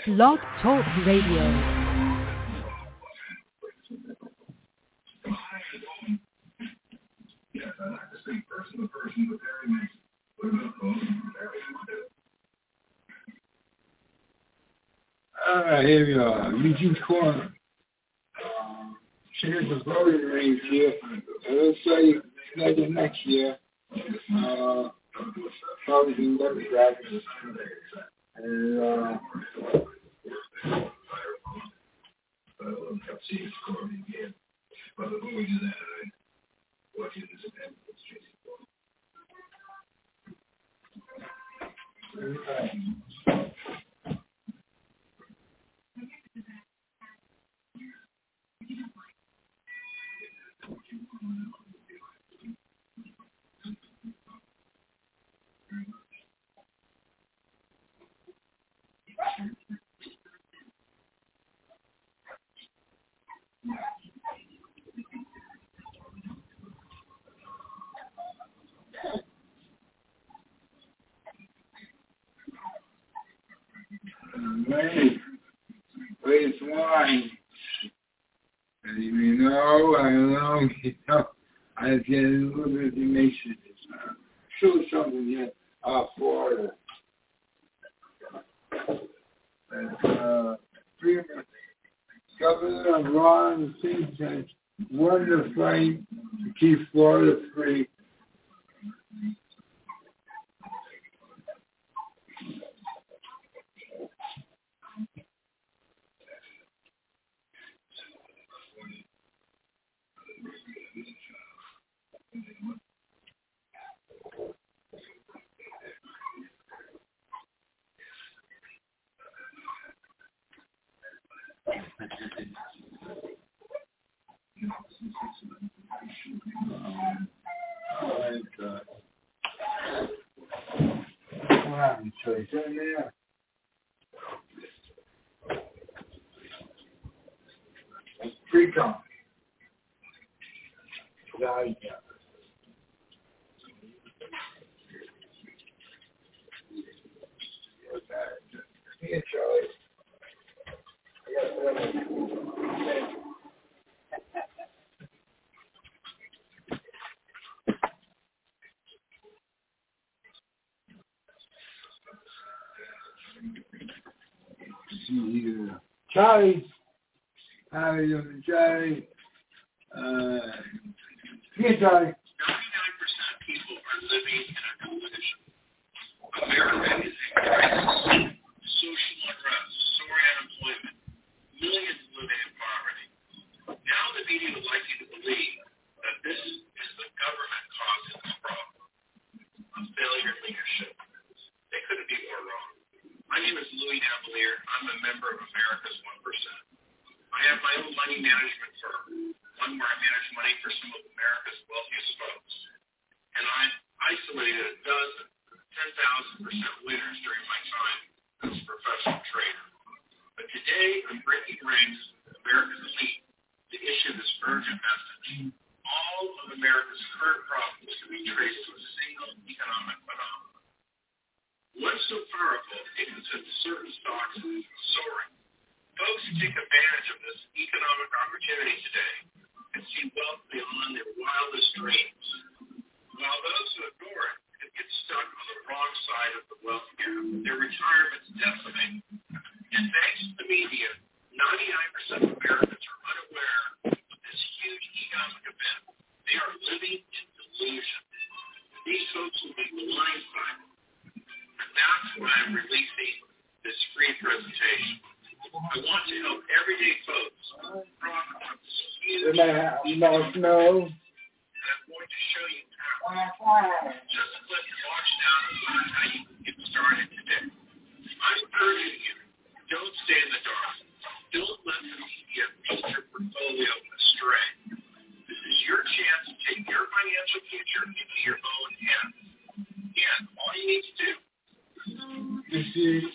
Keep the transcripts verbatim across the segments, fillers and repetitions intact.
Blog Talk Radio. All right, here we are. Eugene Corner. Here's the voting range here. Let's say maybe next year. Uh, Republican, Democrats, and uh, Wait, wait, wine. And you know, I don't know, you know, I get a little bit of information. Uh, show something here, uh, Florida. And, uh, Freeman, Governor Ron DeSantis won the fight to keep Florida free. What happened, Trace? In there? Pre-con. Yeah, yeah. Yeah, Charlie. Yeah. Charlie. How are you doing, Charlie? Uh, yeah, Charlie. ninety-nine percent of people are living in a delusion. America is a crisis. Social unrest, soaring unemployment, millions living in poverty. Now the media would like you to believe that this is the government causing this problem. A failure in leadership. They couldn't be more wrong. My name is Louis Navalier. I'm a member of America's one percent. I have my own money management firm, one where I manage money for some of America's wealthiest folks. And I've isolated a dozen ten thousand percent winners during my time as a professional trader. But today, I'm breaking ranks with America's elite to issue this urgent message. All of America's current problems can be traced to a single economic phenomenon. What's so powerful, it can send certain stocks soaring. Folks who take advantage of this economic opportunity today can see wealth beyond their wildest dreams, while those who ignore it can get stuck on the wrong side of the wealth gap. Their retirement's decimated. And thanks to the media, ninety-nine percent of Americans are unaware of this huge economic event. They are living in delusion. These folks will be blindsided. And that's why I'm releasing this free presentation. I want to help everyday folks profit from this huge No, no. and I'm going to show you how. Just click watch now and learn how you can get started today. I'm urging you, don't stay in the dark. Don't let the media lead your portfolio astray. This is your chance to take your financial future into your own hands. And all you need to do This is...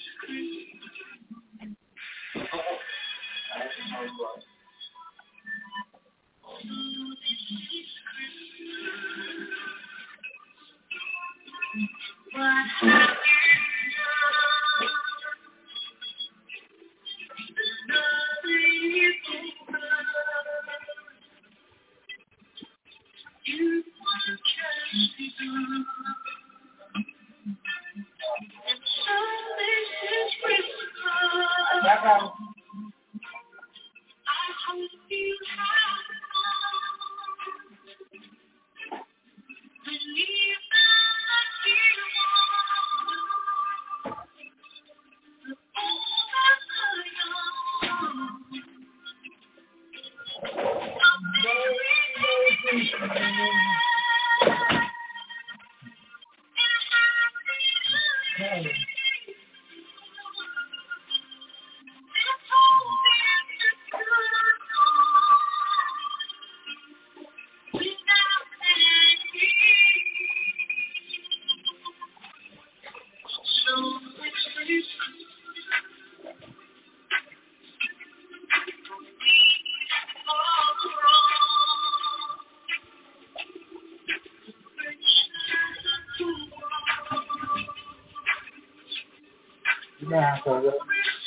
Nah, so that.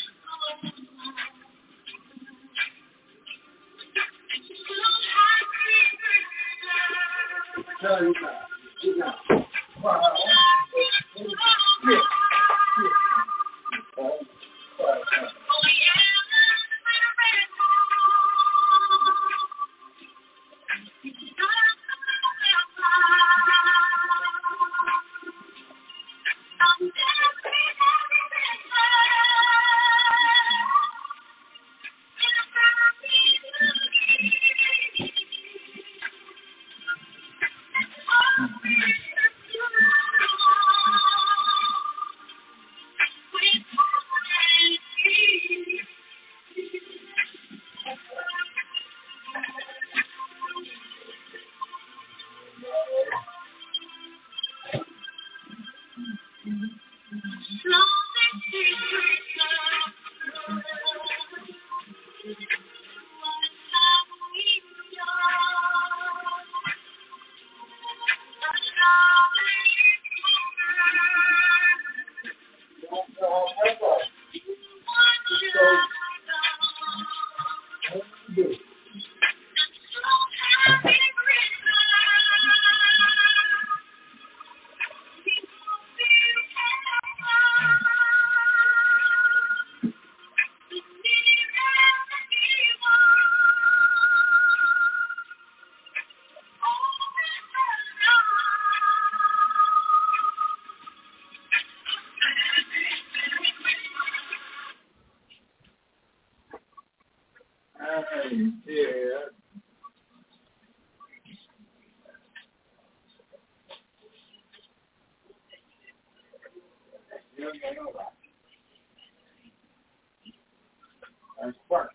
That's fun.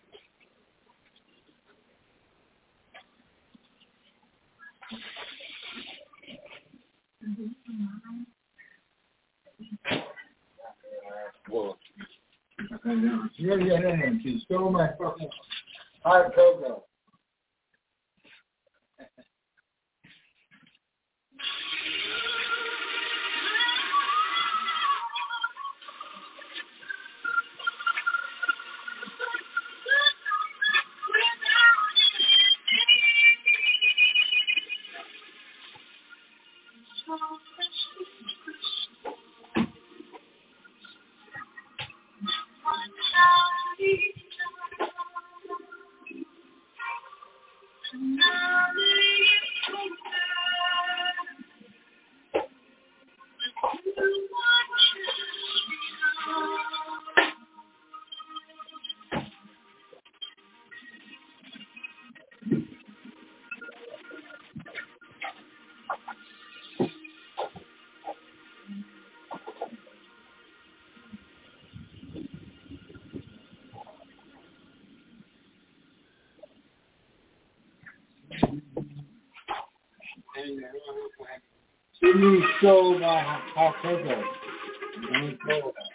Whoa. She really got in there. She stole my fucking hot cocoa. She stole my hot cocoa. She stole that.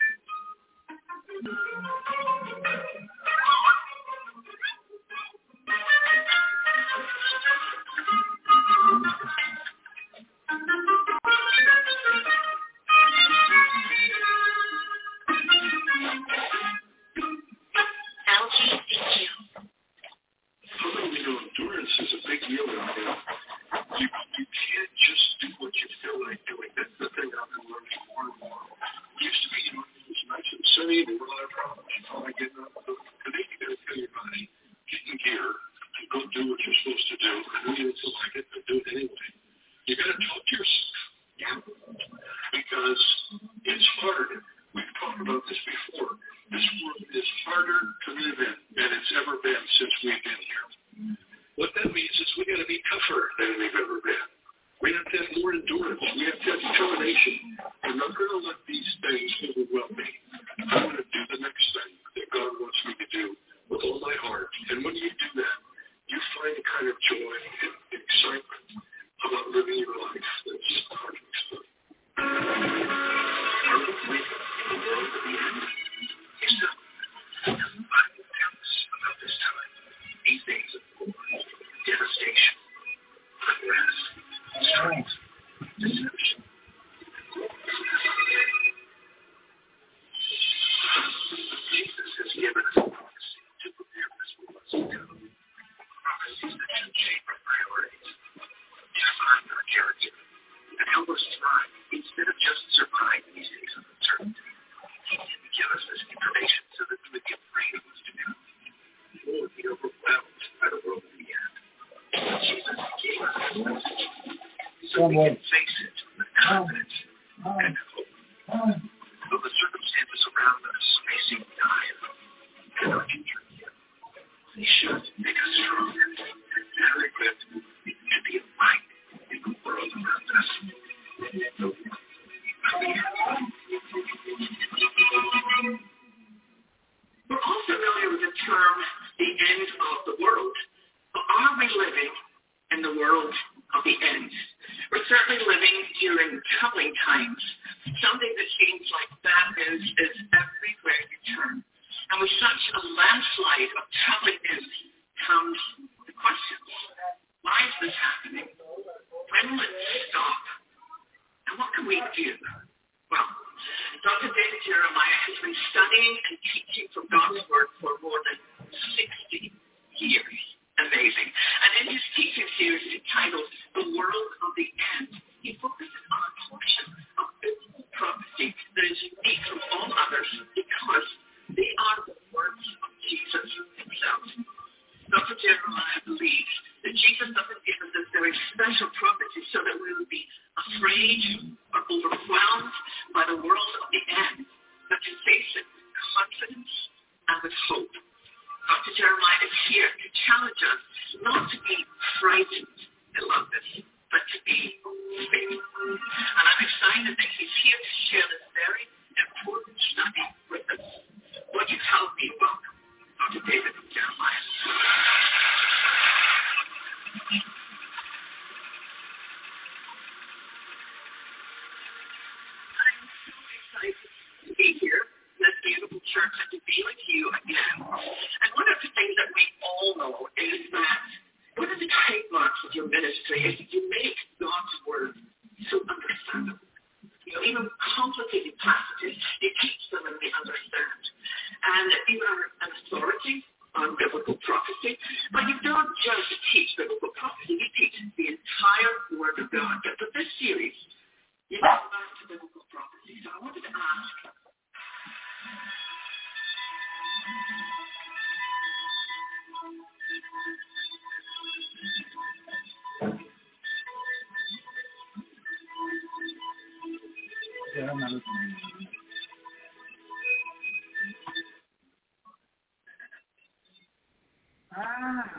Endurance is a big deal out there. You, you can't just do what you feel like doing. That's the thing I've been learning more and more. It used to be, you know, it was nice and sunny, there were a lot of problems. You know, I get up, today you got to tell your body, get in gear and go do what you're supposed to do. And when you don't feel like it, but do it anyway. You got to talk to yourself. Yeah. Because it's harder. We've talked about this before. This world is harder to live in than it's ever been since we've been here. What that means is we got to be tougher than we've ever been. We have to have more endurance. We have to have determination. I'm not going to let these things overwhelm me. I'm going to do the next thing that God wants me to do with all my heart. And when you do that, you find a kind of joy and excitement about living your life that's hard to explain. Are we living in the world of the end? Yes, no. The Bible tells us about this time. These days of war, devastation, unrest, strife, deception. Jesus has given us a prophecy to prepare us for what's to come. Prophecies that should shape our priorities, define our character, and help us thrive instead of just survive these days of uncertainty. He didn't give us this information so that we would get afraid of what's to come, or be overwhelmed by the world of the end. Jesus gave us this message so we can face it with confidence and hope. Though the circumstances around us may seem dire and our future dim, they should make us stronger and better equipped to be a light in the world around us. We're all familiar with the term, the end of the world. But are we living in the world of the end? We're certainly living during troubling times. Something that seems like that is, is everywhere you turn. And with such a landslide of troubling news comes the question, why is this happening? When will it stop? And what can we do? Well, Doctor David Jeremiah has been studying and teaching from God's Word for more than sixty years. Amazing. And in his teaching series entitled The World of the End, he focuses on a portion of biblical prophecy that is unique from all others because they are the words of Jesus himself. Doctor Jeremiah believes that Jesus doesn't give us this very special prophecy so that we would be afraid or overwhelmed by the world of the end, but to face it with confidence and with hope. Doctor Jeremiah is here to challenge us not to be frightened, I love this, but to be faithful. And I'm excited that he's here to share this very important study with us. Would you help me welcome Doctor David Jeremiah? I'm so excited to be here in this beautiful church and to be with you again. And one of the things that we all know is that one of the trademarks of your ministry is that you make God's Word so understandable. You know, even complicated passages, you teach them and they understand. And you are an authority on biblical prophecy, but you don't just teach biblical prophecy, you teach the entire Word of God. But for this series, you go back to biblical prophecy. So I wanted to ask, Yeah, I'm not listening. Ah.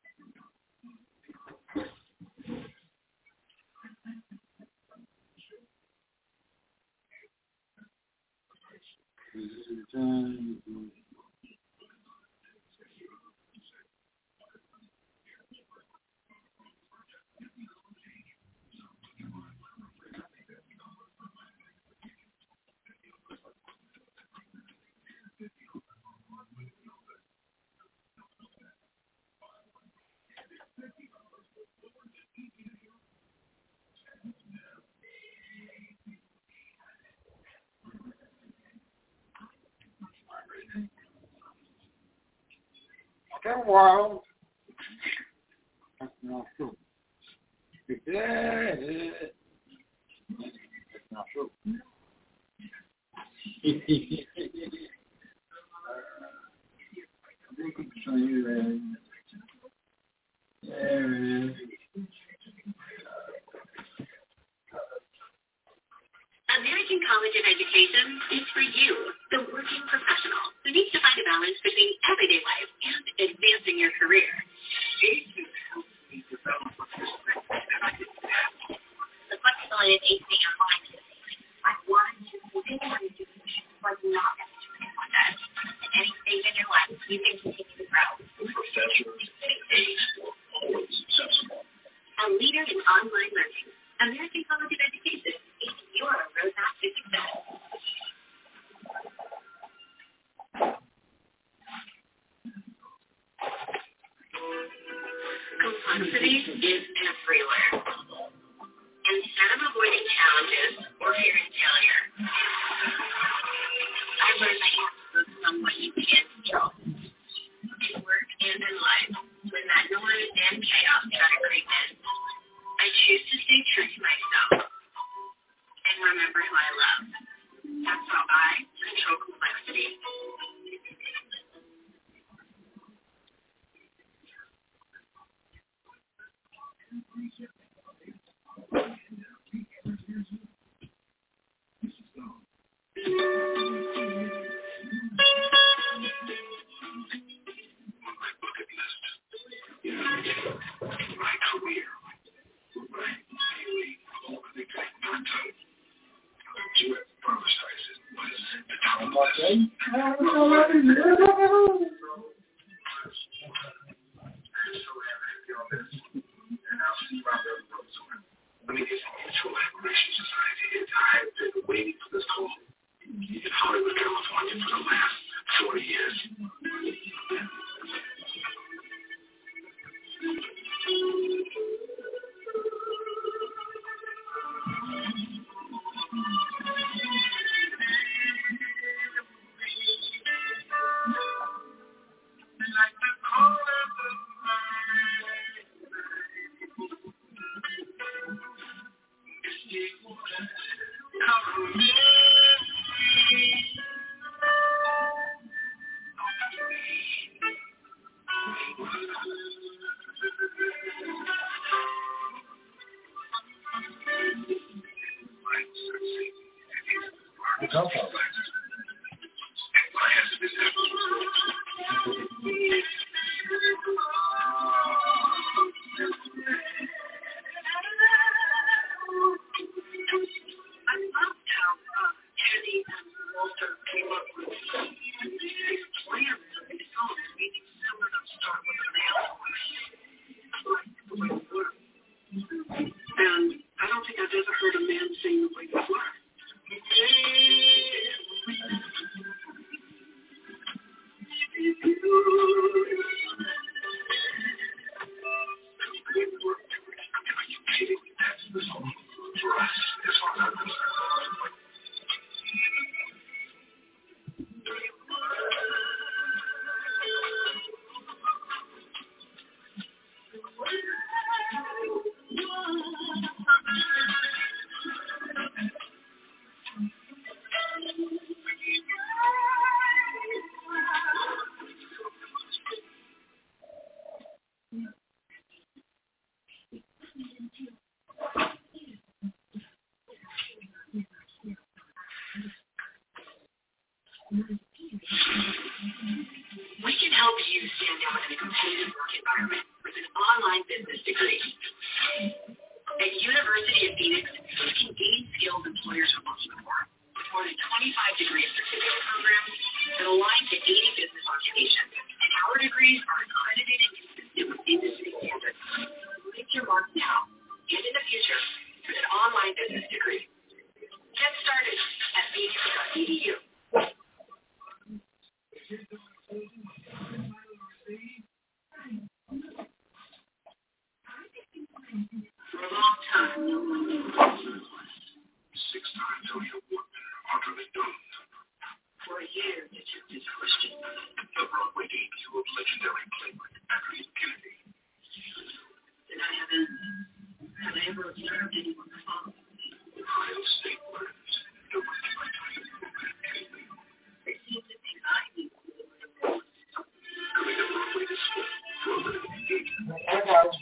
Okay, well, that's not true. Yeah, that's not true. bridge between everyday life and advancing your career. The flexibility of A C Online is I wanted to continually do but not necessarily one that at any stage in your life you can continue to grow. Professionals and aides were always successful. A leader in online learning, American College of Education is your roadmap to success. Complexity is everywhere. Instead of avoiding challenges or fearing failure, I learned that you have to focus on what you can control. In work and in life, when that noise and chaos try to creep in, I choose to stay true to myself and remember who I love. That's how I control complexity. My career, my daily, all the things I not done. Do it, prophesize it, was the top of the list. Let me get some mutual admiration society. I've been waiting for this call in Hollywood, California for the last forty years. We can help you stand out in a competitive work environment with an online business degree. At University of Phoenix, you can gain skills employers are looking for with more than twenty-five degree certificate programs that align to eighty business occupations, and our degrees are accredited and consistent with industry standards. Make your mark now and in the future with an online business degree. Get started at phoenix dot e d u. For a long time, six times over Woodman, Audra McDonald. For a year, detectives questioned the Broadway debut of legendary playwright Adrian Kennedy. Did I ever, have I ever observed anyone follow? Ohio State learns no one to my time. They seem to think I knew who they were. Coming to Broadway this fall for a limited engagement.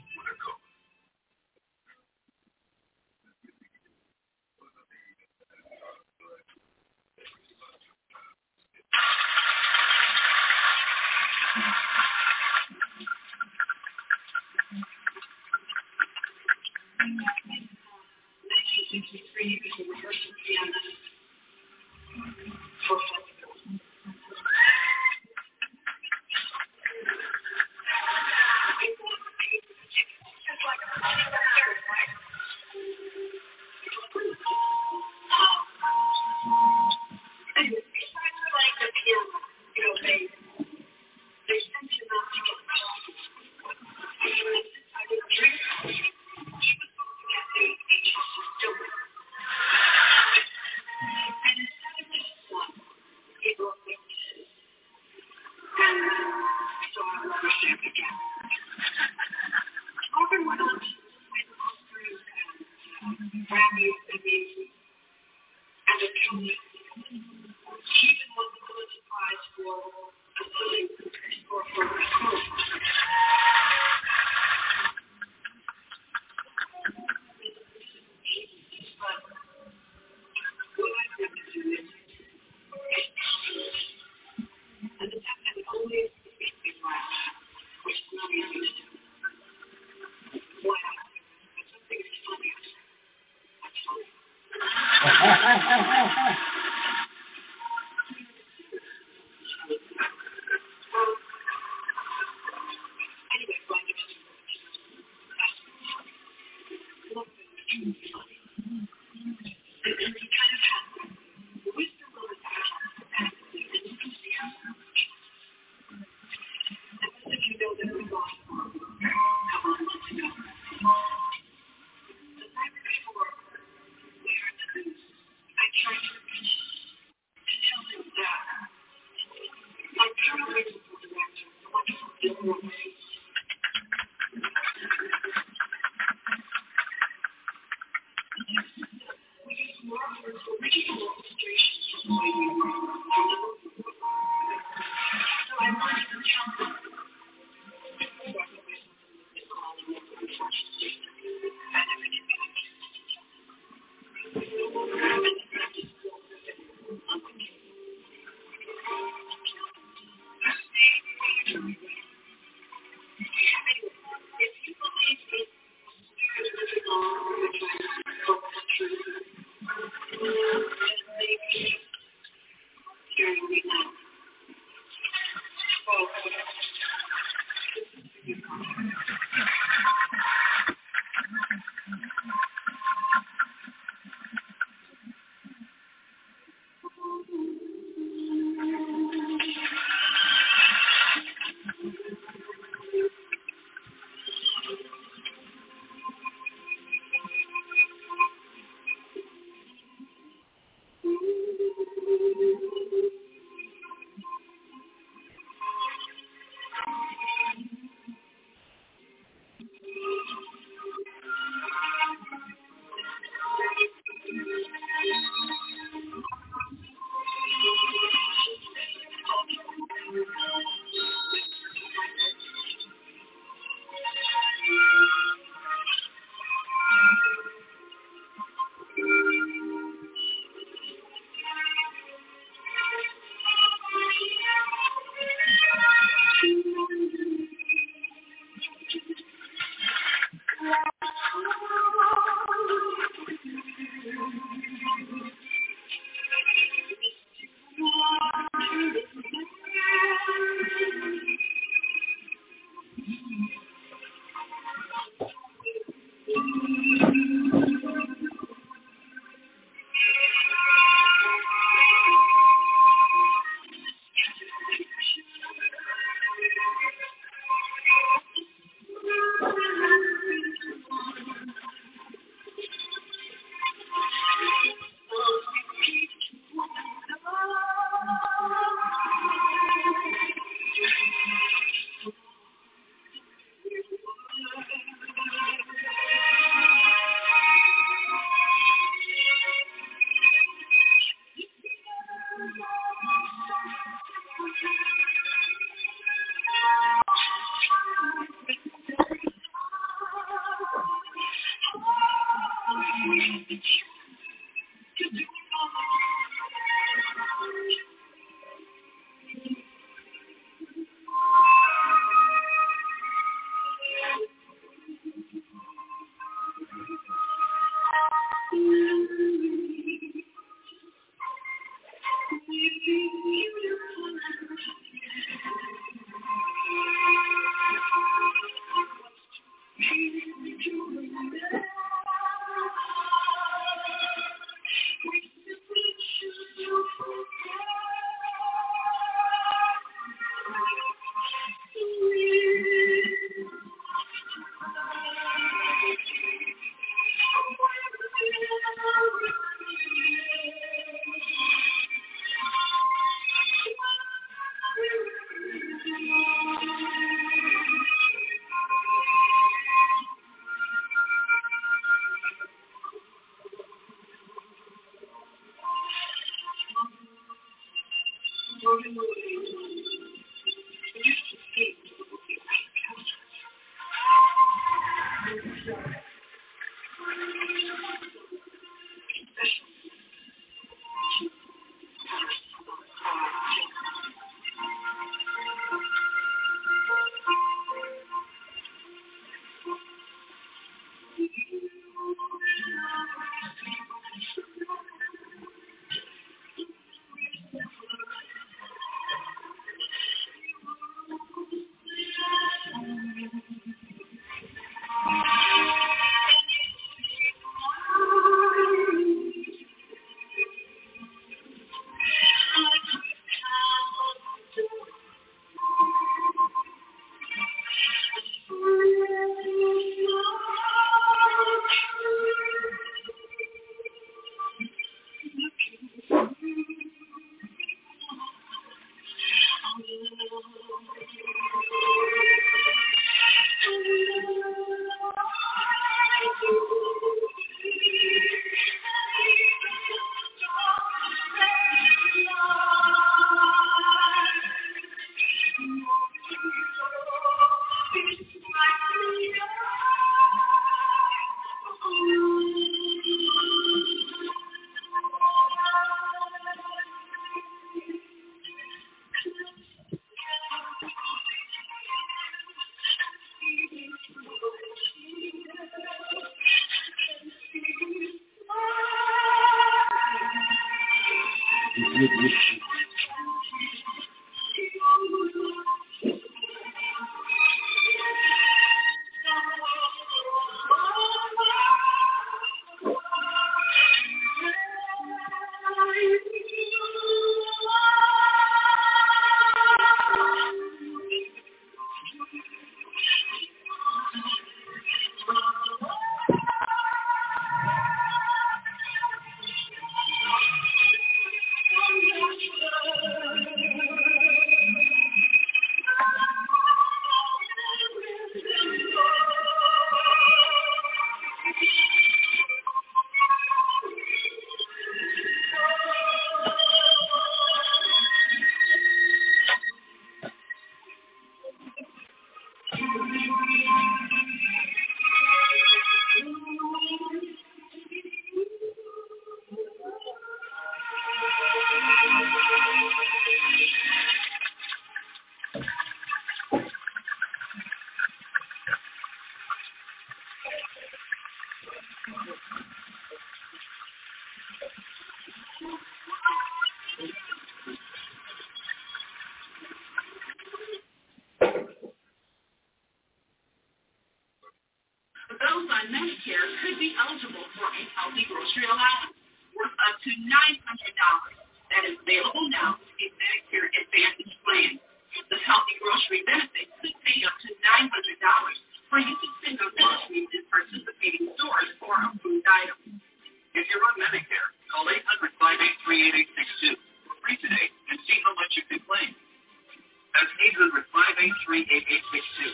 Those on Medicare could be eligible for a healthy grocery allowance worth up to nine hundred dollars. That is available now in Medicare Advantage plan. The healthy grocery benefit could pay up to nine hundred dollars for you to spend on groceries in participating stores for approved items. If you're on Medicare, call eight hundred, five eight three, eight eight six two for free today and see how much you can claim. That's eight hundred, five eight three, eight eight six two.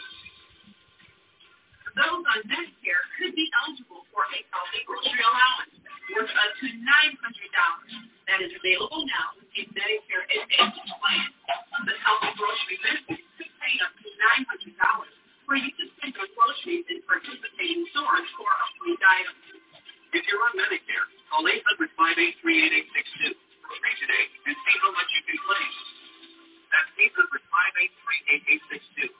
Those on Medicare could be eligible for a healthy grocery allowance worth up to nine hundred dollars. That is available now in Medicare Advantage plan. The healthy grocery benefit could pay up to nine hundred dollars for you to spend on groceries in participating stores for approved items. If you're on Medicare, call eight hundred, five eight three, eight eight six two for free today and see how much you can claim. That's eight hundred, five eight three, eight eight six two.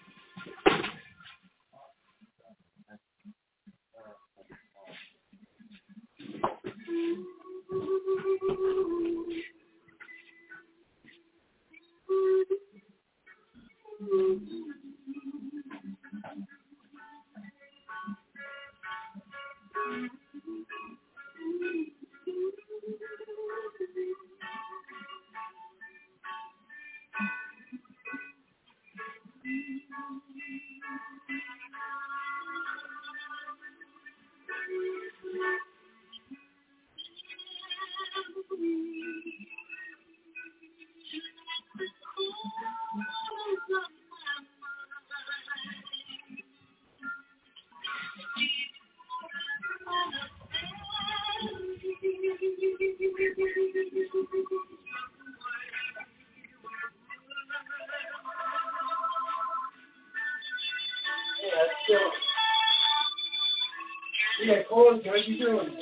Yeah, Cole, what you doing?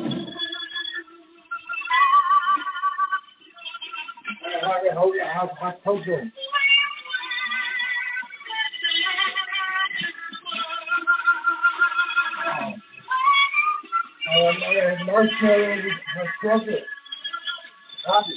I hold it. I told you. Uh, marshmallow, chocolate. Coffee.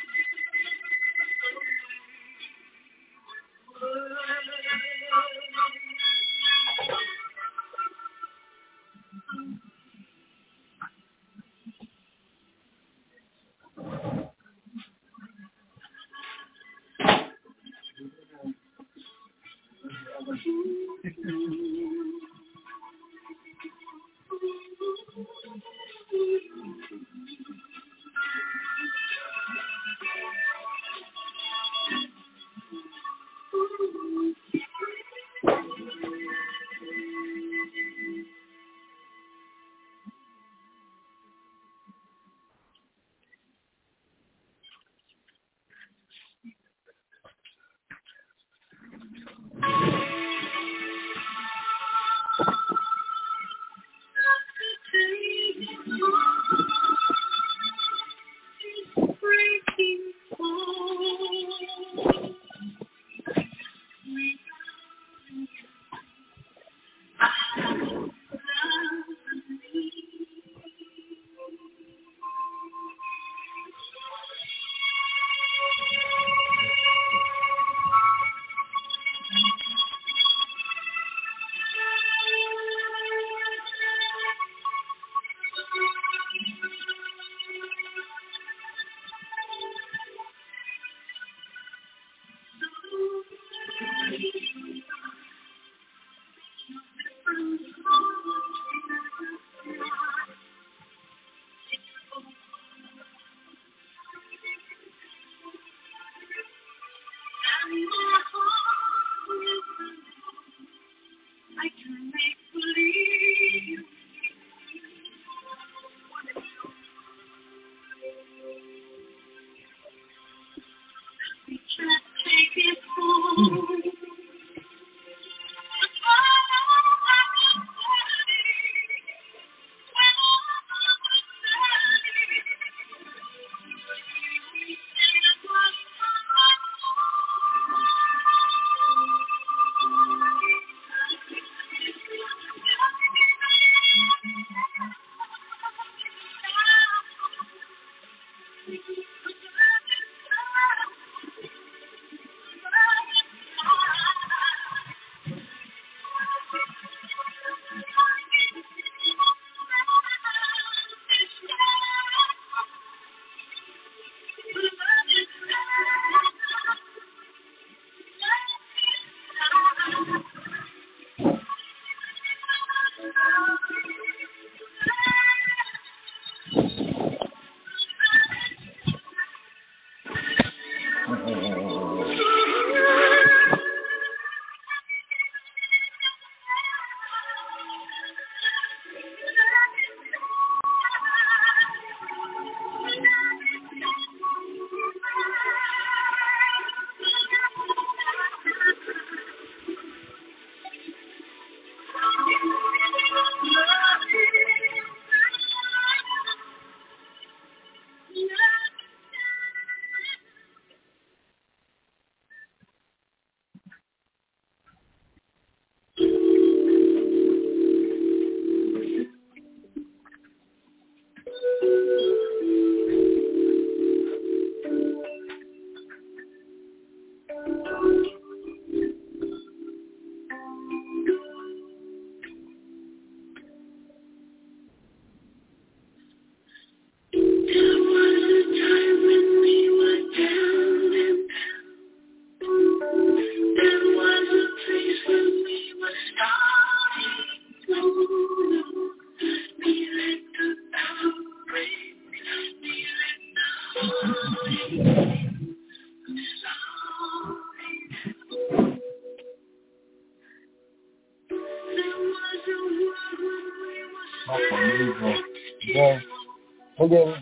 Yeah. Okay.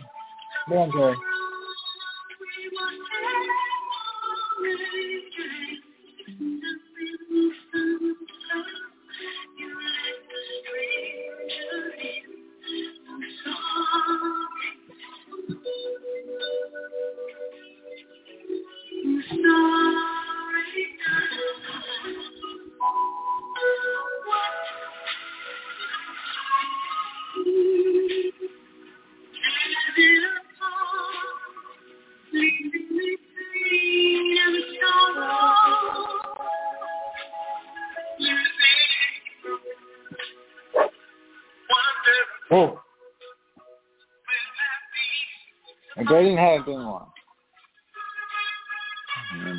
Go on, Oh. I didn't have been one. Mm-hmm.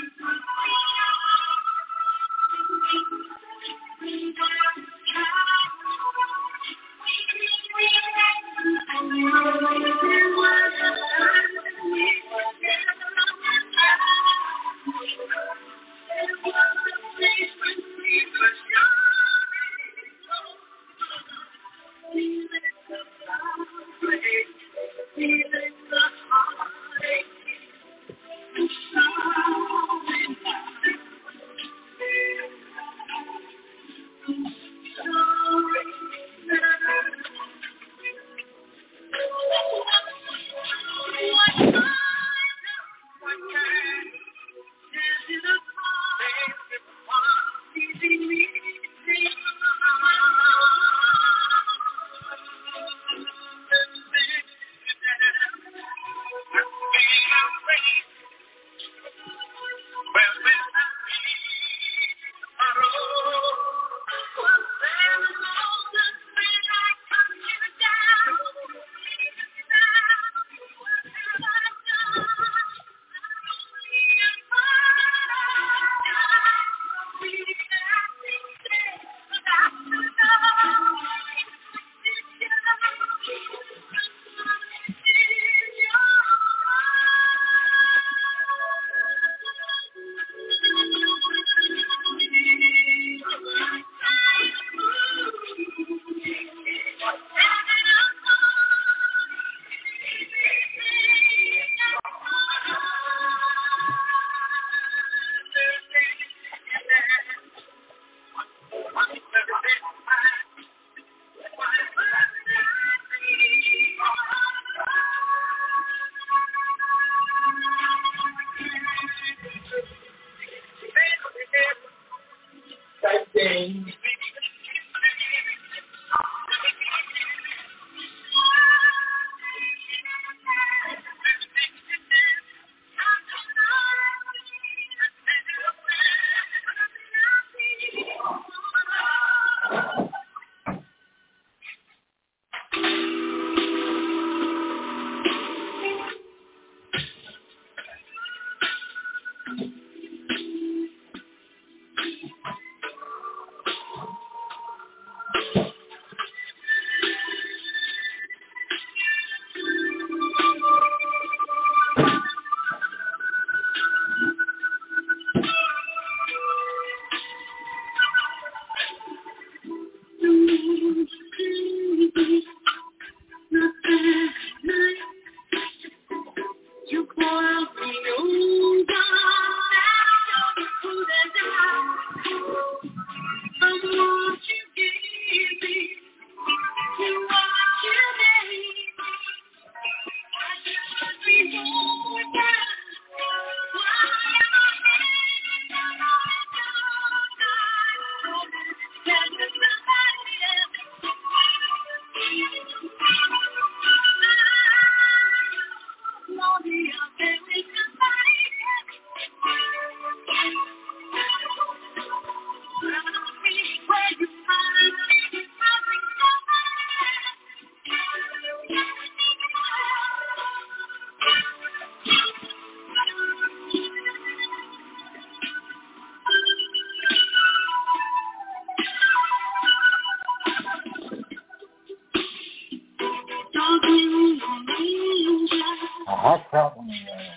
A hot hot one.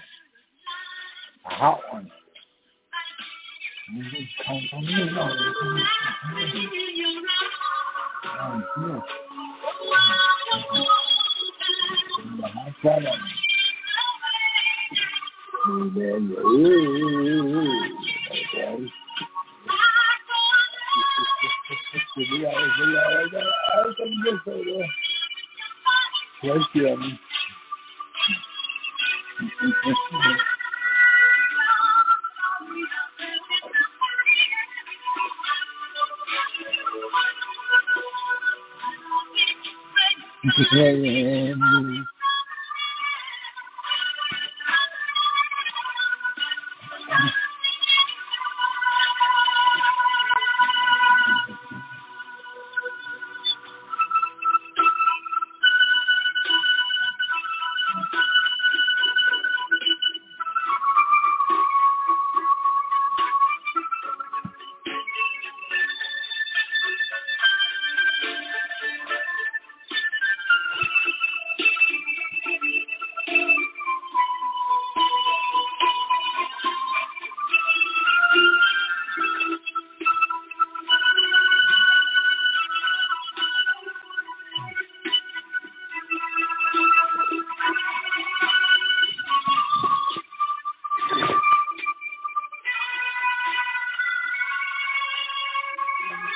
A hot one. You just come from me. No,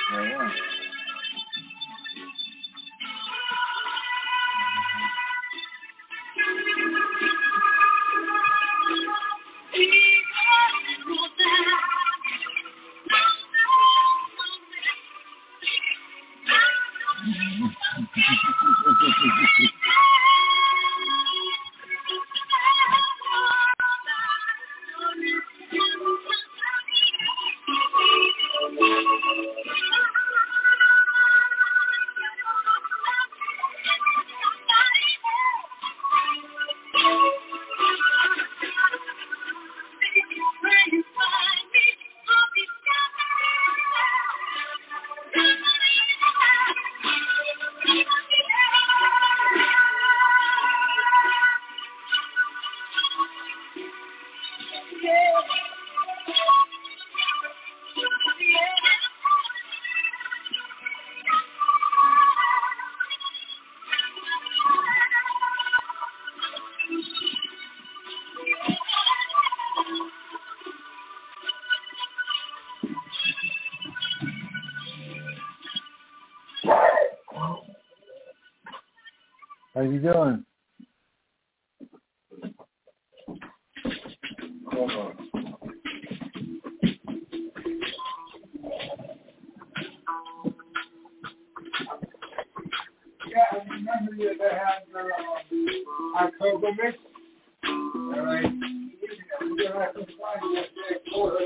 Oh, yeah. How you doing? Hold on. Yeah, I remember you that had the uh, October mix. All right. We're going to have to find that there quarter.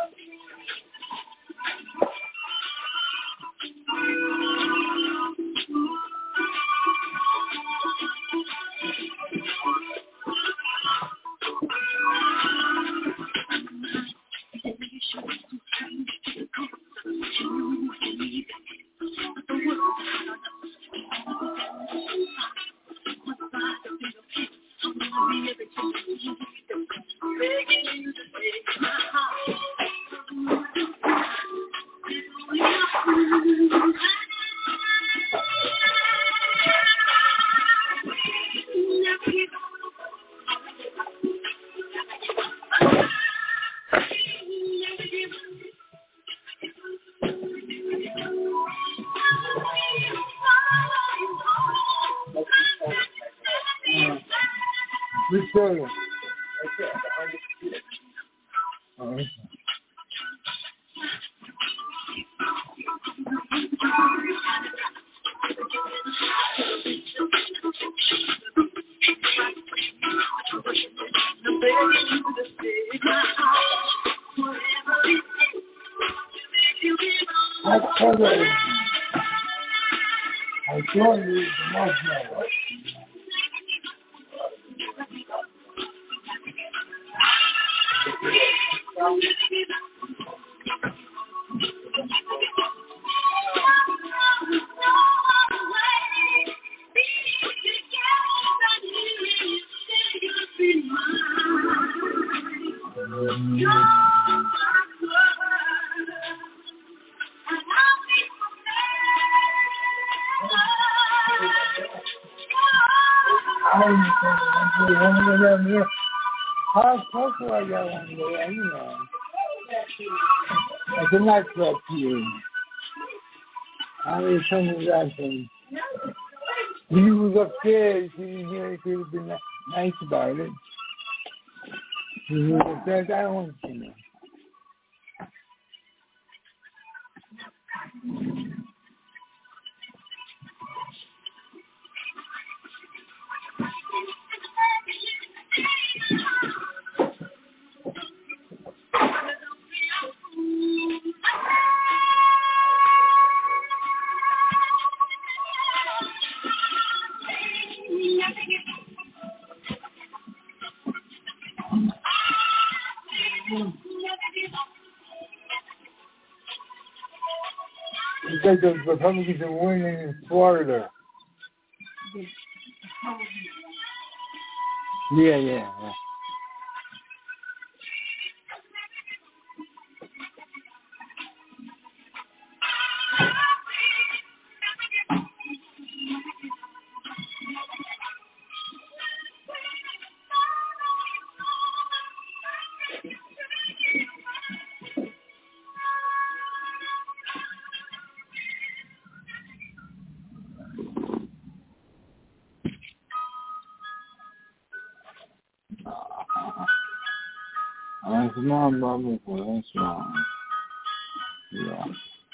Victoria. All right. That's probably I told you the most now. How close do I got one day anyway? I can not talk to you. How many times that thing? When you was upstairs, you didn't hear it, you would have been nice about it. You was upstairs, I don't want to see you. Because the Republicans are winning in Florida. Yeah, yeah, yeah. That's my mama for that's wrong. Yeah.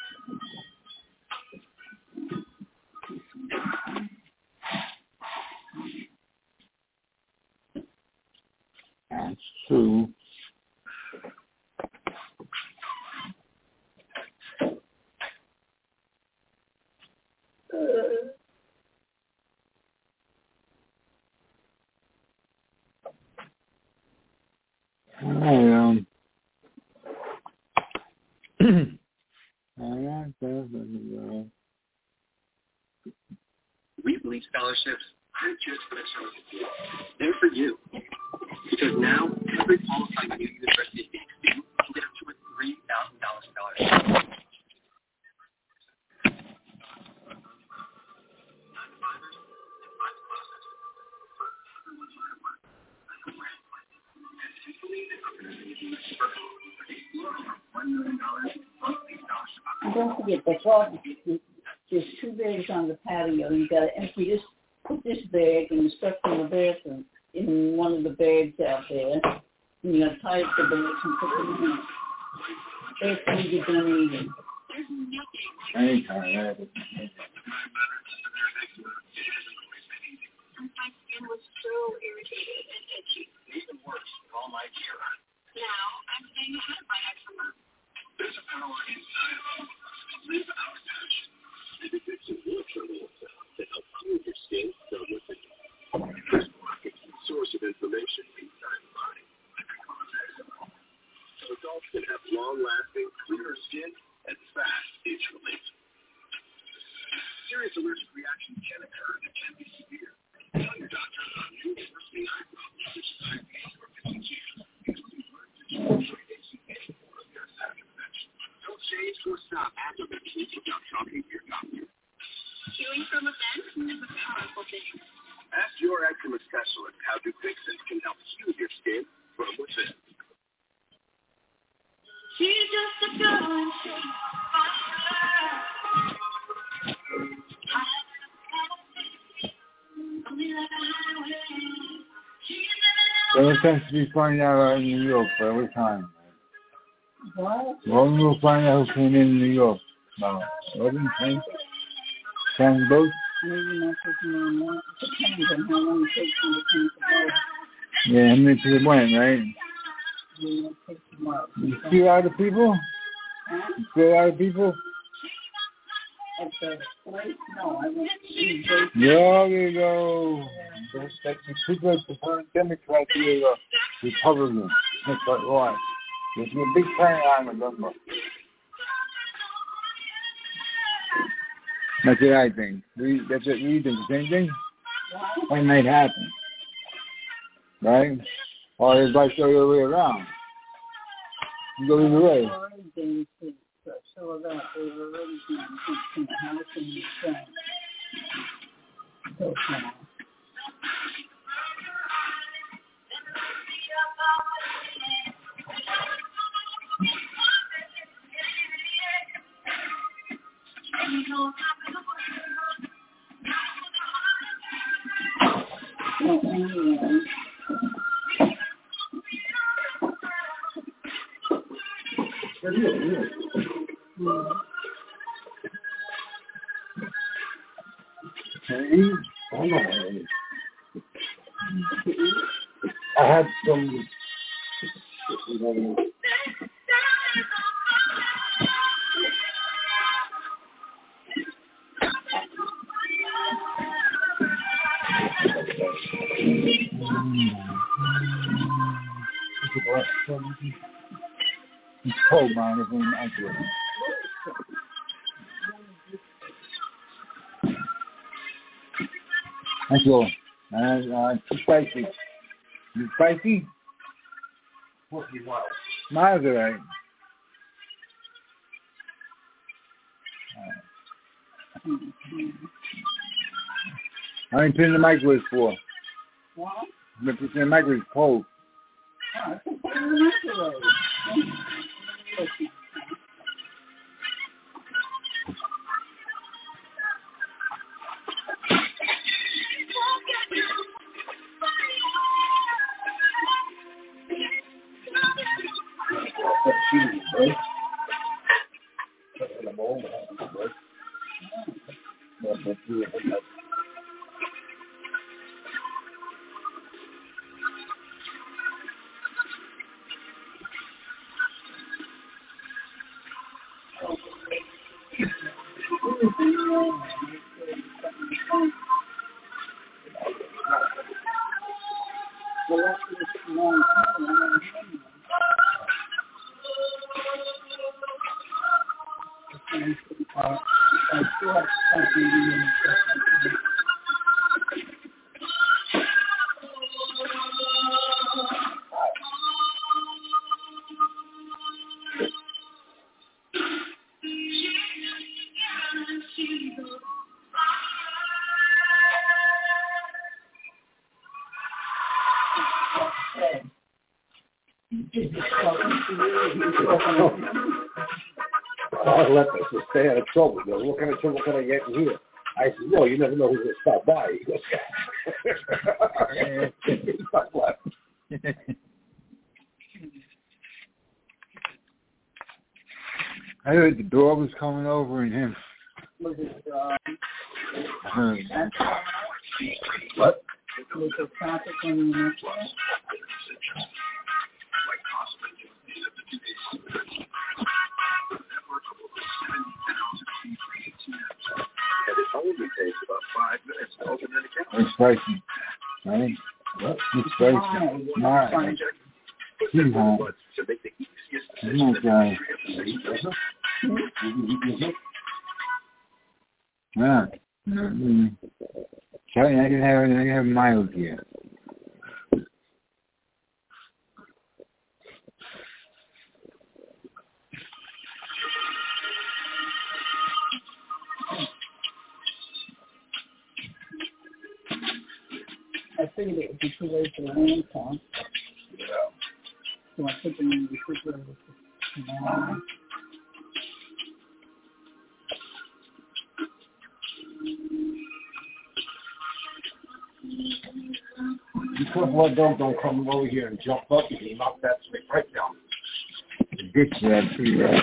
That's true. I am. We believe scholarships aren't just for the chosen. They're for you. Because now, every qualifying university student can get up to a three thousand dollars scholarship. Don't forget that God, there's two bags on the patio. You got to empty this, put this bag and the stuff from the bathroom in one of the bags out there. And you got to tie up the bags and put them in. After you get done eating. Anytime. My skin was so irritated and itchy. Even worse, all my gear. Now I'm staying ahead of my eczema. There's a power inside of all of us to live our passion. And it gives you naturally to help clean your skin from within. This block is the source of inflammation inside the body that can cause eczema. So adults can have long-lasting, clearer skin and fast itch relief. Serious allergic reactions can occur and can be severe. Tell your doctor about new worsening eye problems such as eye pain or confusion, including blurred vision, irritation, or parasitic infection. Don't change or stop after medication without talking to your doctor. Healing from a vent is a powerful thing. Ask your eczema specialist how Dupixent can help heal your skin from within. She's just a girl and she's So it tends to be finding out out in New York for every time. What? Well, we'll find out who came in New York. About eleven, ten, ten boats. Maybe not taking on that. It depends on how long it takes them to come to go. Yeah, how many people went, right? Yeah, it takes them up. You see a lot of people? Huh? You see a lot of people? At the place? No, I went to see Jason. There you go. That's that's the people prefer Democrats here, uh, Republicans. That's what why. There's a big turnout on November. That's what I think. We, that's what we think. The same thing? What might happen? Right? Or it's like the other way around. You go either way. I've already been to so that they were already doing in the house and the sun. So now. So anyway. I had some. It's cold, man. It's in Iceland. That's all. Uh, uh, it's spicy. It's spicy? Forty miles. Miles are right. How many put in the microwave for? What? The put in the microwave cold. Oh, it's in the microwave. Well, that's just a long time. Uh, I thought something I let this just stay out of trouble. He goes, what kind of trouble can I get in here? I said, well, you never know who's going to stop by. He goes, stop laughing. I heard the dog was coming over and him. was it, uh, I heard. What? was it traffic when you went there? And it only takes about five minutes to open an account. It's spicy. Right? What? It's spicy. Nah. He's home. To make the easiest He's my guy. Yeah. Mm-hmm. Tell you, I can have, I can have mild here. I figured it would be too late for the rain time. So I put them in the refrigerator for tomorrow. Because what dog don't come over here and jump up and he knocked that snake right down. The ditch that too, right?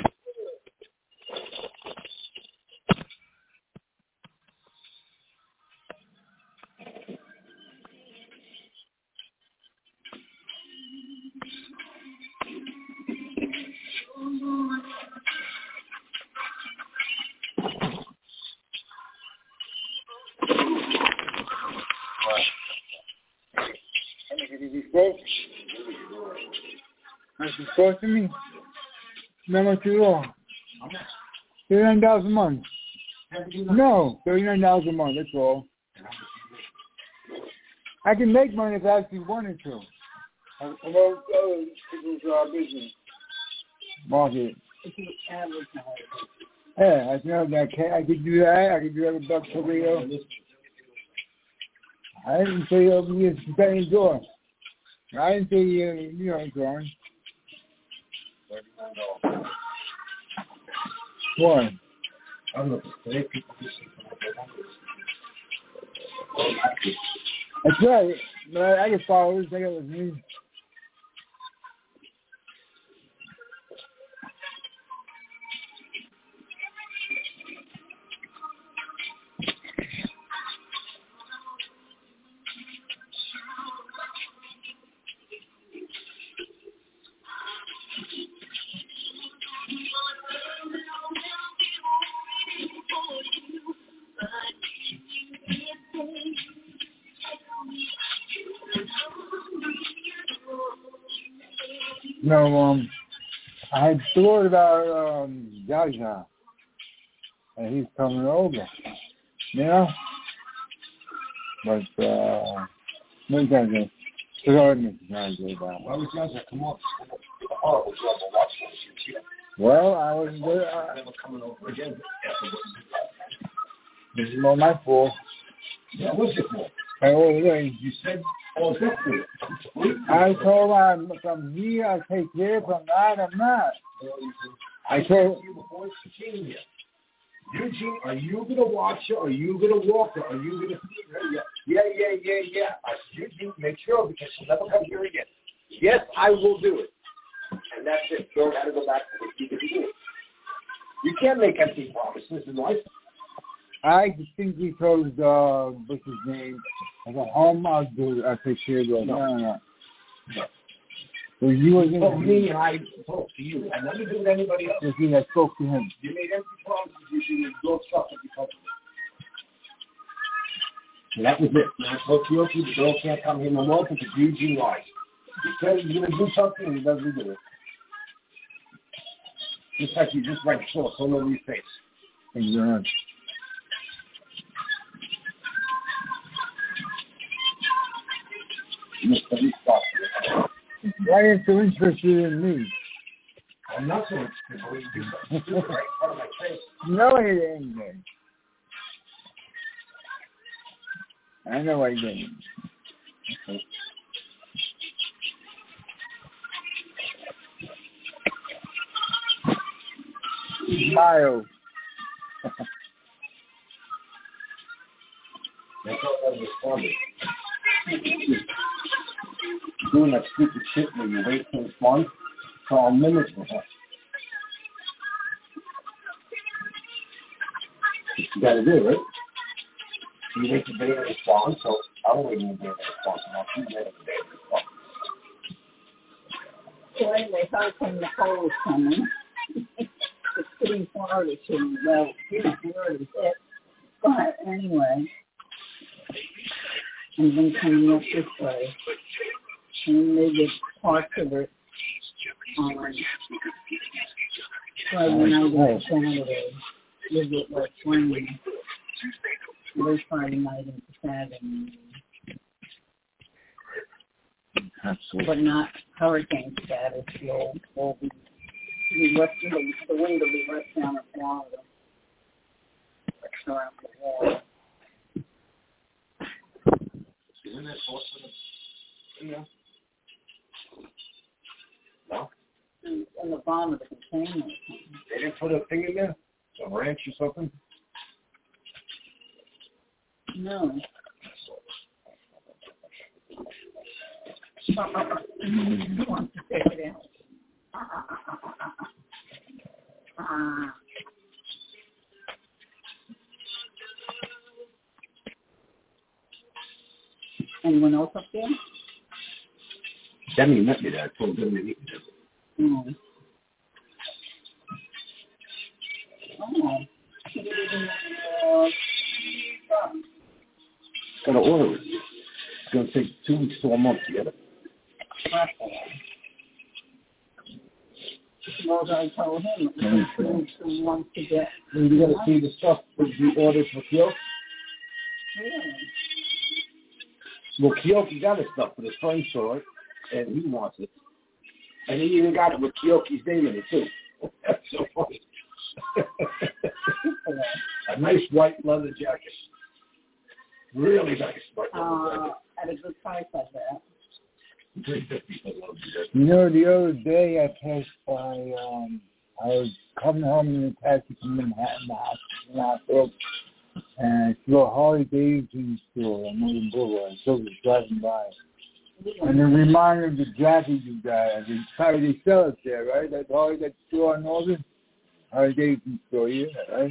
That's supposed to me. Not much at all. Thirty-nine dollars a month. No, thirty-nine dollars a month. That's all. I can make money if I actually wanted to. About other people's uh, business. Market. Advertising. Yeah, I know that. Can I could do that. I could do that with Buck Torrio. I didn't say you open your second door. I didn't say you, you know, drawing. What? I don't know. That's right. But I, I can follow this. I got with me. No, um, I had thought about um, Jaja, and he's coming over, you know? But, uh, no Jaja. Sorry, Jaja. Why would Jaja come up? Horrible job of watching this. Well, I was there. Uh, Never coming over again. this is not my fault. Yeah, what's your fault? I was away. You said, oh, it's that fault. I told him from here I take care, from that I'm not. I told you before it's Eugene. Eugene, are you going to watch her? Are you going to walk her? Are you going to feed her? Yeah, yeah, yeah, yeah, yeah. I said, Eugene, make sure because she'll never come here again. Yes, I will do it. And that's it. You got to go back to what you can do. You can't make empty promises in life. I distinctly told uh, what's his name? I said, home, I'll do it. I take care of it. No, no, no. no. So you was in oh, me and I spoke to you. And let me do with anybody else. Yes, I spoke to him. You made empty promises. You should do stuff because And that was it. And I told Keoki, the girl can't come here no more because Eugene lies. He says he's going to do something and he doesn't do it. Just like you just write sauce all over your face. Exactly. Why are you so interested in me? I'm not so interested when you do something stupid right in front of my face. No, it ain't good. I know I didn't. Okay. Smile. That's all that was funny. Doing that stupid shit where you wait till it's fun. So I'll mimic with her. You gotta do, right? You wait the day to respond, so I'm waiting the day to respond. So I'll keep waiting the day to respond. So anyway, Hurricane Nicole is coming. It's pretty Florida to, well, pretty Florida hit. But anyway, and then coming up this way. And maybe parts of it on Friday night and Saturday. You'll get what's raining. Late Friday night into Saturday. Absolutely. But not hurricane status. You'll, you'll be, be west, the wind will be west down in Florida. Around the wall. Isn't there sauce in it? No? In the bottom of the container. They didn't put a thing in there? A ranch or something? No. Who wants to take it out? Uh, anyone else up there? Demi met me there. I told Demi to meet me there. Mm. Oh. She didn't even, uh, stop. Gotta order it. It's gonna take two weeks to a month to get it. Well, I told him it was two months to get. And you gotta see the stuff that you ordered for Kyoki. Yeah. Well, Kyoki got his stuff for his friend store, and he wants it. And he even got it with Kyoki's name in it, too. That's so funny. A nice white leather jacket. Really nice white leather jacket. Uh, at a good price like that. You know, the other day I passed by, um, I was coming home in a taxi from Manhattan, the hospital, and I saw a Harley Davidson store on Northern Boulevard. So I was driving by. And it reminded me of the jacket you got. The how they sell it there, right? That Harley that store on Northern? Harley Davidson store, yeah, right?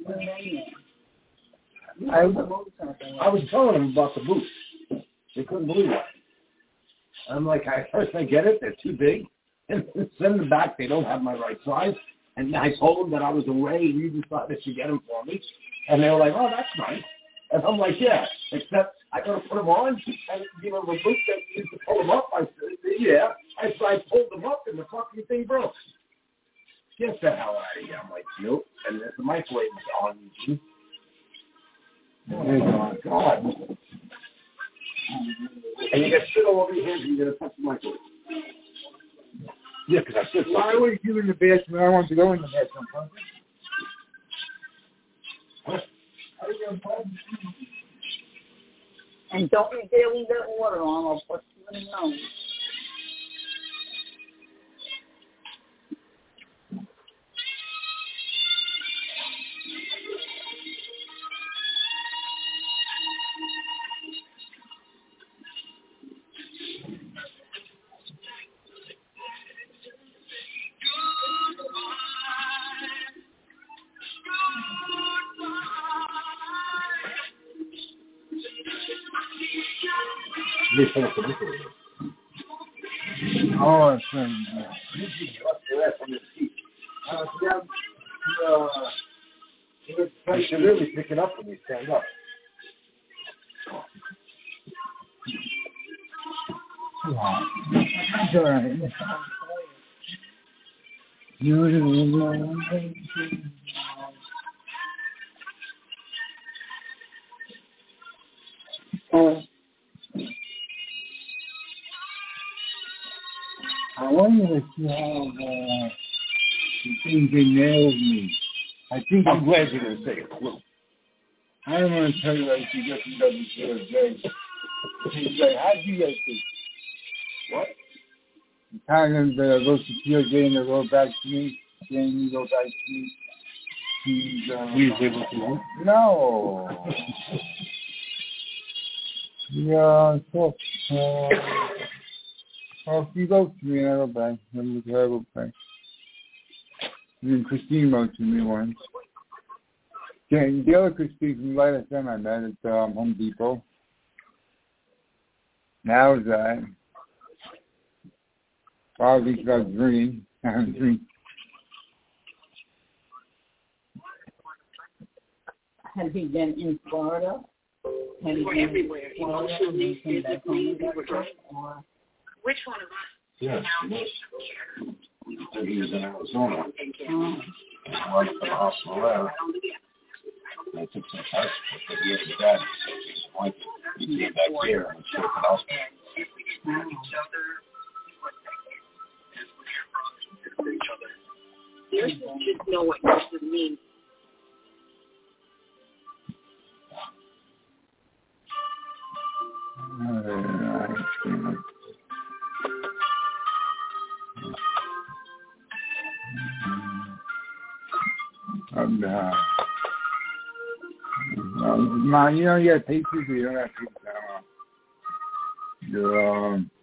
I, I was telling them about the boots. They couldn't believe it. I'm like, I first I get it, they're too big. And send them back, they don't have my right size. And I told them that I was away and you decided to get them for me. And they were like, oh, that's nice. And I'm like, yeah, except I got to put them on. And, you know, the boot that you used to pull them up, I said, yeah. I, so I pulled them up and the fucking thing broke. Get the hell out of here. I'm like, nope. And the microwave was on, Eugene. Oh, my God. And you got shit all over your hands and you're going to touch the microwave. Yeah, because I said, why would you in the bathroom? I want to go in the bathroom. Huh? And don't you dare leave that water on, I'll put you in the nose. Oh, it's fine. You should really pick it up when you stand up. too hot. It's all right. You're the one. Oh. I wonder if you have uh, the things that nailed me. I think I'm glad you didn't say a clue. I don't want to tell you like you get from W C S. He's like, how'd you get this? What? The time that goes to P O J and they wrote back to me, saying you wrote back to me. He's, uh, He was able to. No. Yeah, so, uh, well, he wrote to me and I wrote back. And with her, I wrote back. And then Christine wrote to me once. The the other Christine from Light F M I met at um, Home Depot. Now is that. Probably because I was drinking. I was drinking. Have you been in Florida? Have you been everywhere? In Florida? Emotionally, physically, we were drunk. Or... Which one of us? Yeah, he was. He was in Arizona. Um, His wife in the hospital there. They took some tests, but he had a dad. His wife, he came back here and took the hospital. Nurses just know what nurses mean. Um, uh, um, you know, you got papers, you don't have to, uh, you're, um,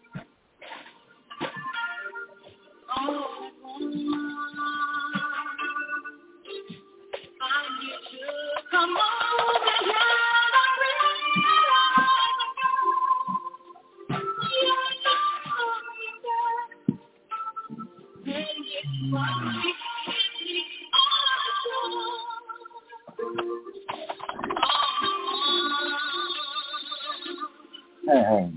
oh,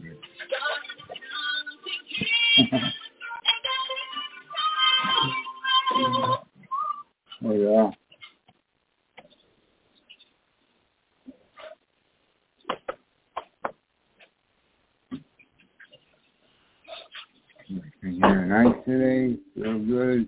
oh, yeah. You're nice today, so good.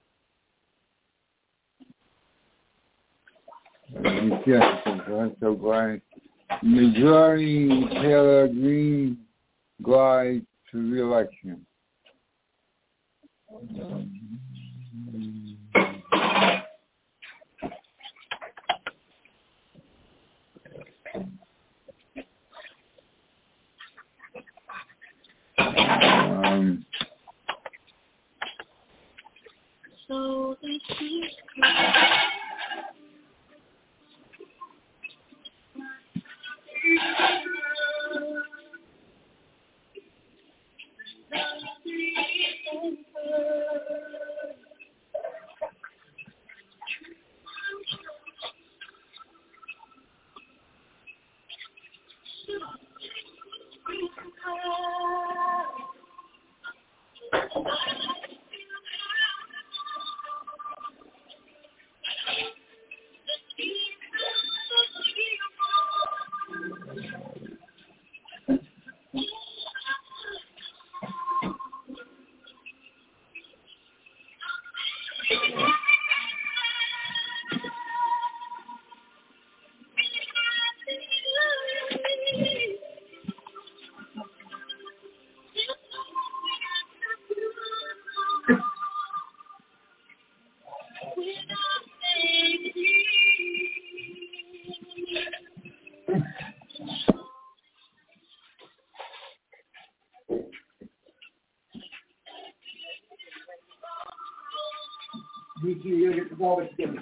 Yes, I'm so glad. Majority Taylor Green glides to re-election. Um, So they keep You get the ball together.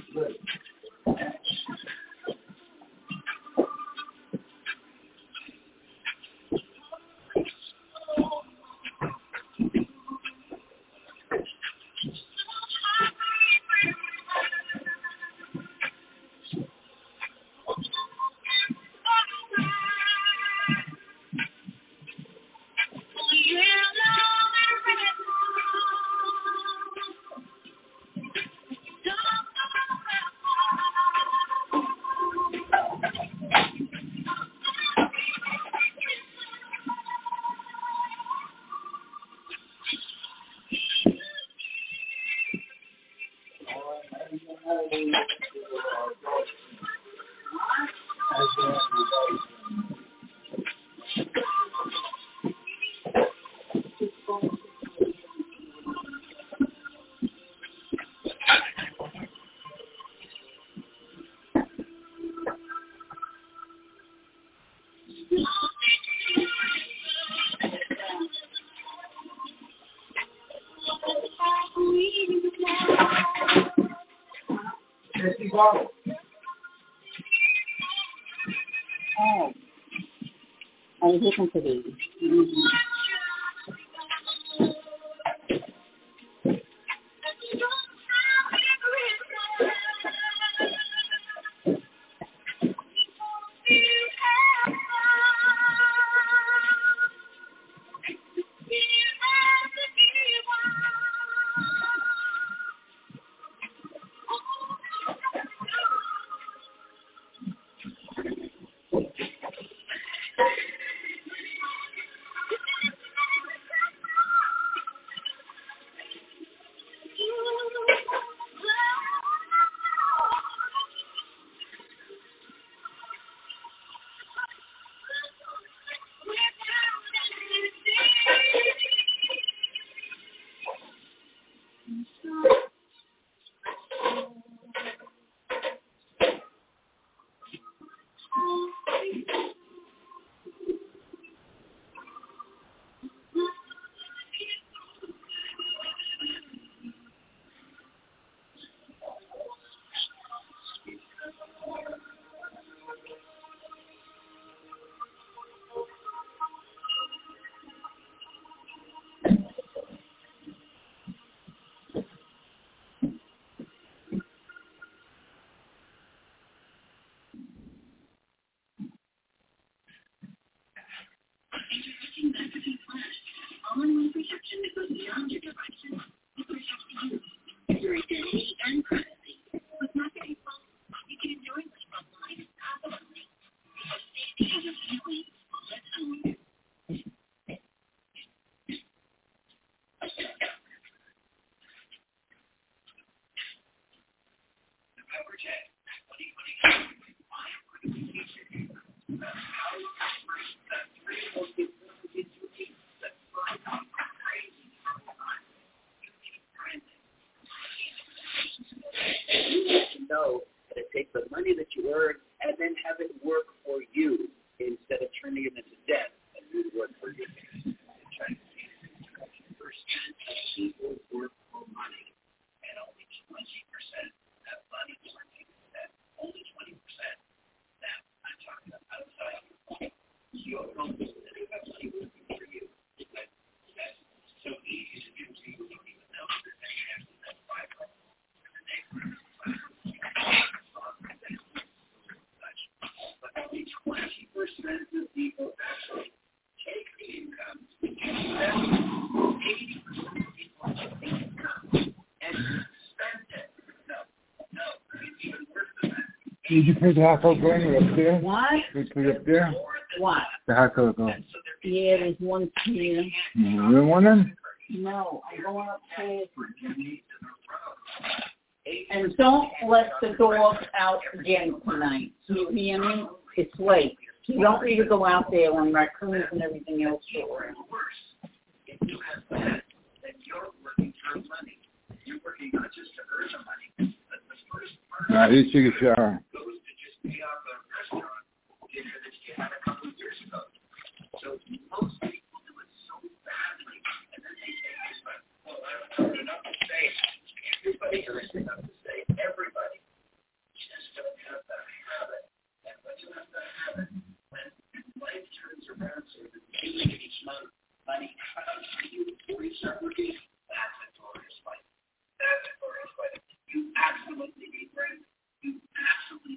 Oh, I was looking for these. Mm-hmm. Know that it takes the money that you earn and then have it work for you instead of turning it into debt and do work for you. People work for money, and only twenty percent of money is working for debt. Only twenty percent. Now, I'm talking about outside your company that have money working for you. But that's so easy to do, so you don't even know that they have that five dollars in the neighborhood. But only twenty percent of people actually take the income, eighty percent of people take the income and spend it. No, no, it's even worse than that. Did you put the hot cocoa up there? What? Did you put it up there? What? The hot cocoa. Yeah, there's one here. Mm, you want one? No, I'm going upstairs. And don't let the dog out again tonight. You hear me? It's late. You don't need to go out there when raccoons and everything else go around. If you have that, then you're working for money. You're working not just to earn the money, but the first part All right, you take a shower. goes to just pay off the restaurant dinner that you had a couple of years ago. So most people do it so badly, and then they say, well, I don't have enough to say. Everybody has enough to say. Everybody. You just don't have that habit. And when you have that habit, when life turns around so that you make each month money comes to you before you start working, that's a glorious life. That's a glorious life. You absolutely need rent. You absolutely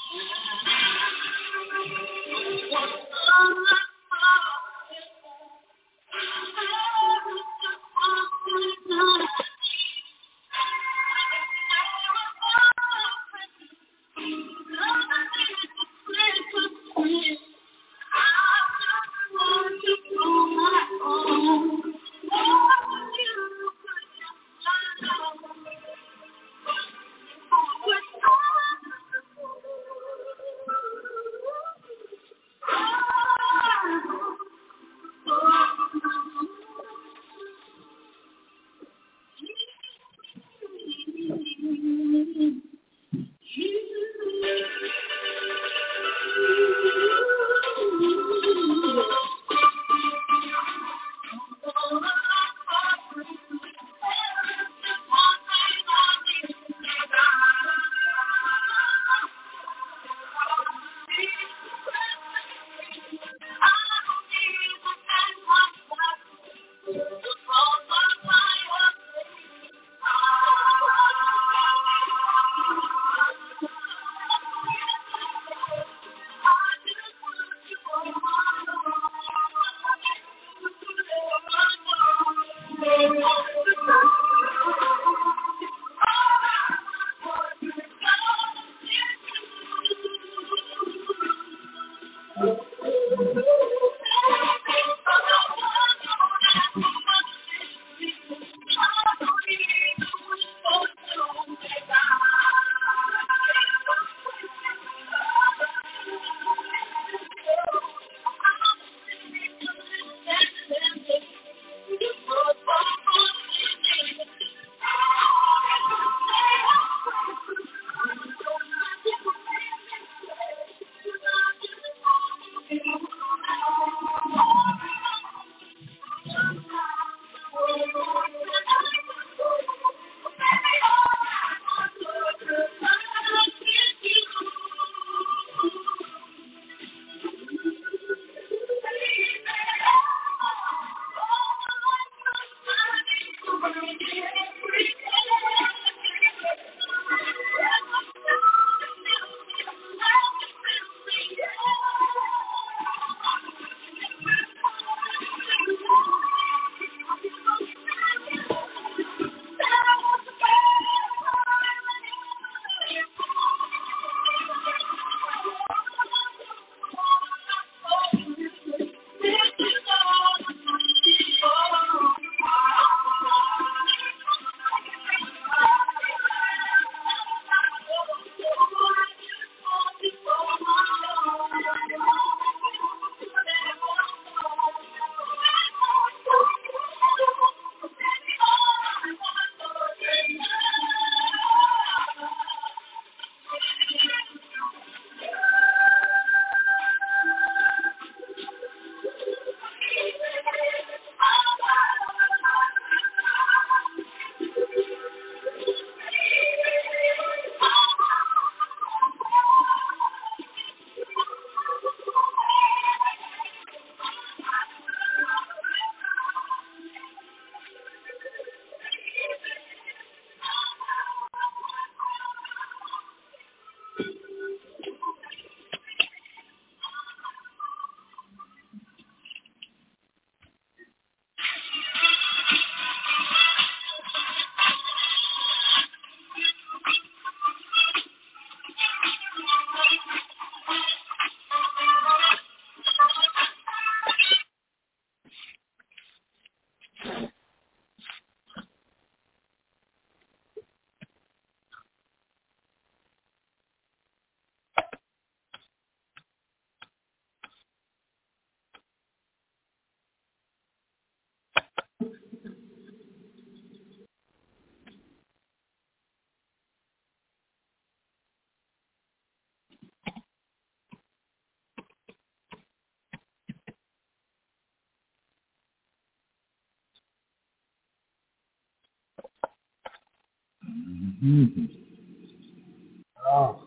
Mm-hmm. Oh.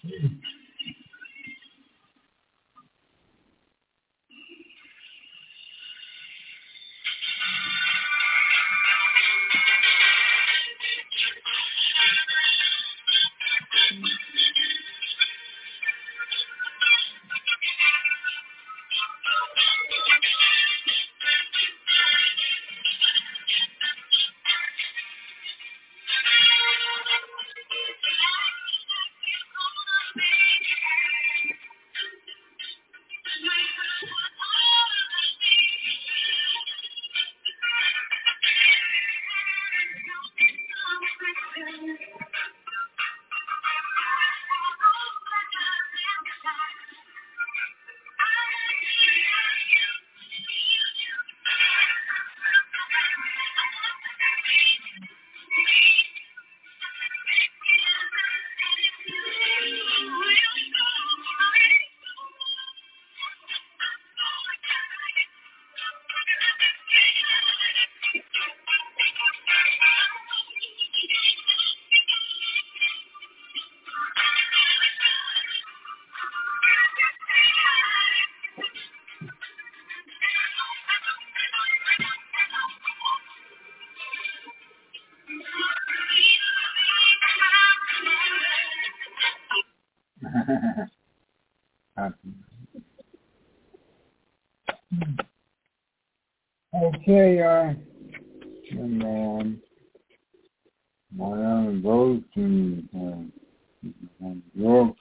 Okay, uh, and um, my own votes and uh, York,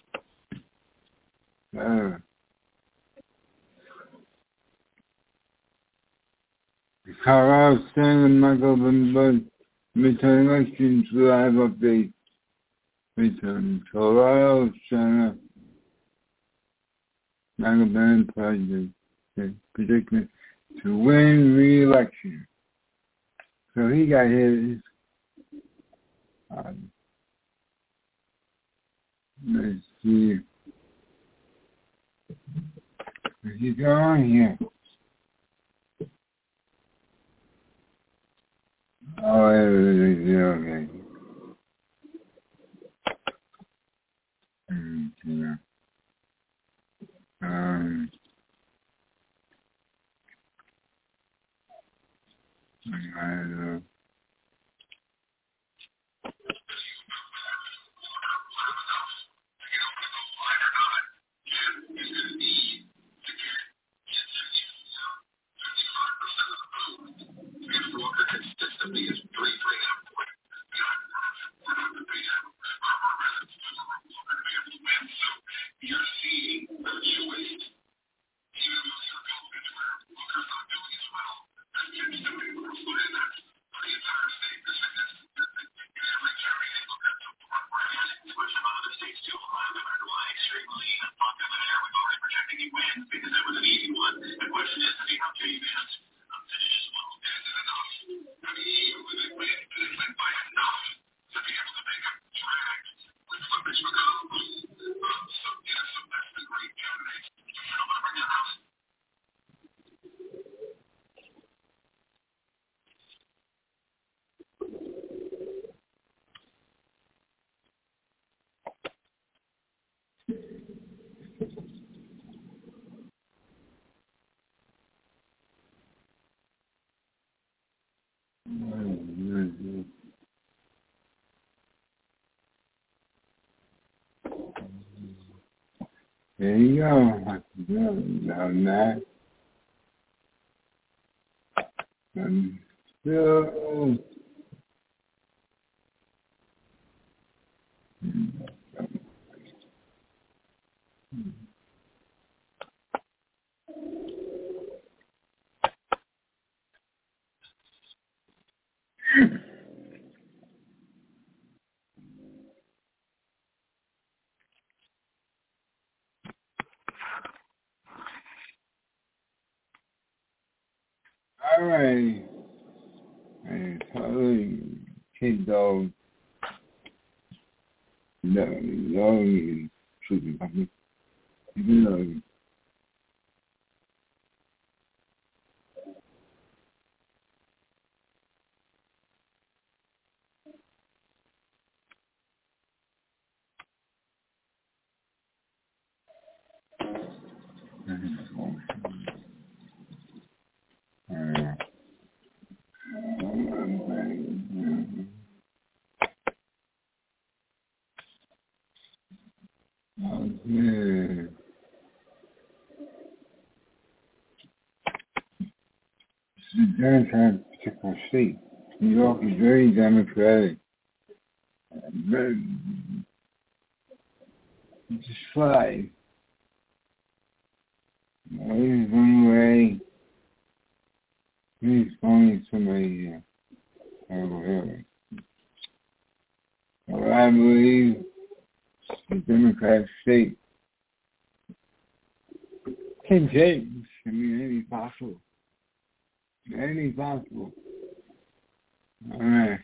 uh, Colorado Standing Michael Bud, midterm elections live update, midterm Colorado Standing Michael Bud Project, okay, predicted to win re-election. So he got his, um, let's see, he's on here. Oh, yeah, okay. Mm, yeah. Um, I don't know. There you go. Down that. And still. All right. And probably kid dog. No, no, you should be happy. You know. Uh, okay. The Democrat particular state. New York is very democratic. Very, just five. He's one way. He's going somebody here. Over here. Well, I believe the Democratic state can change. I mean, anything possible. Anything possible. All right.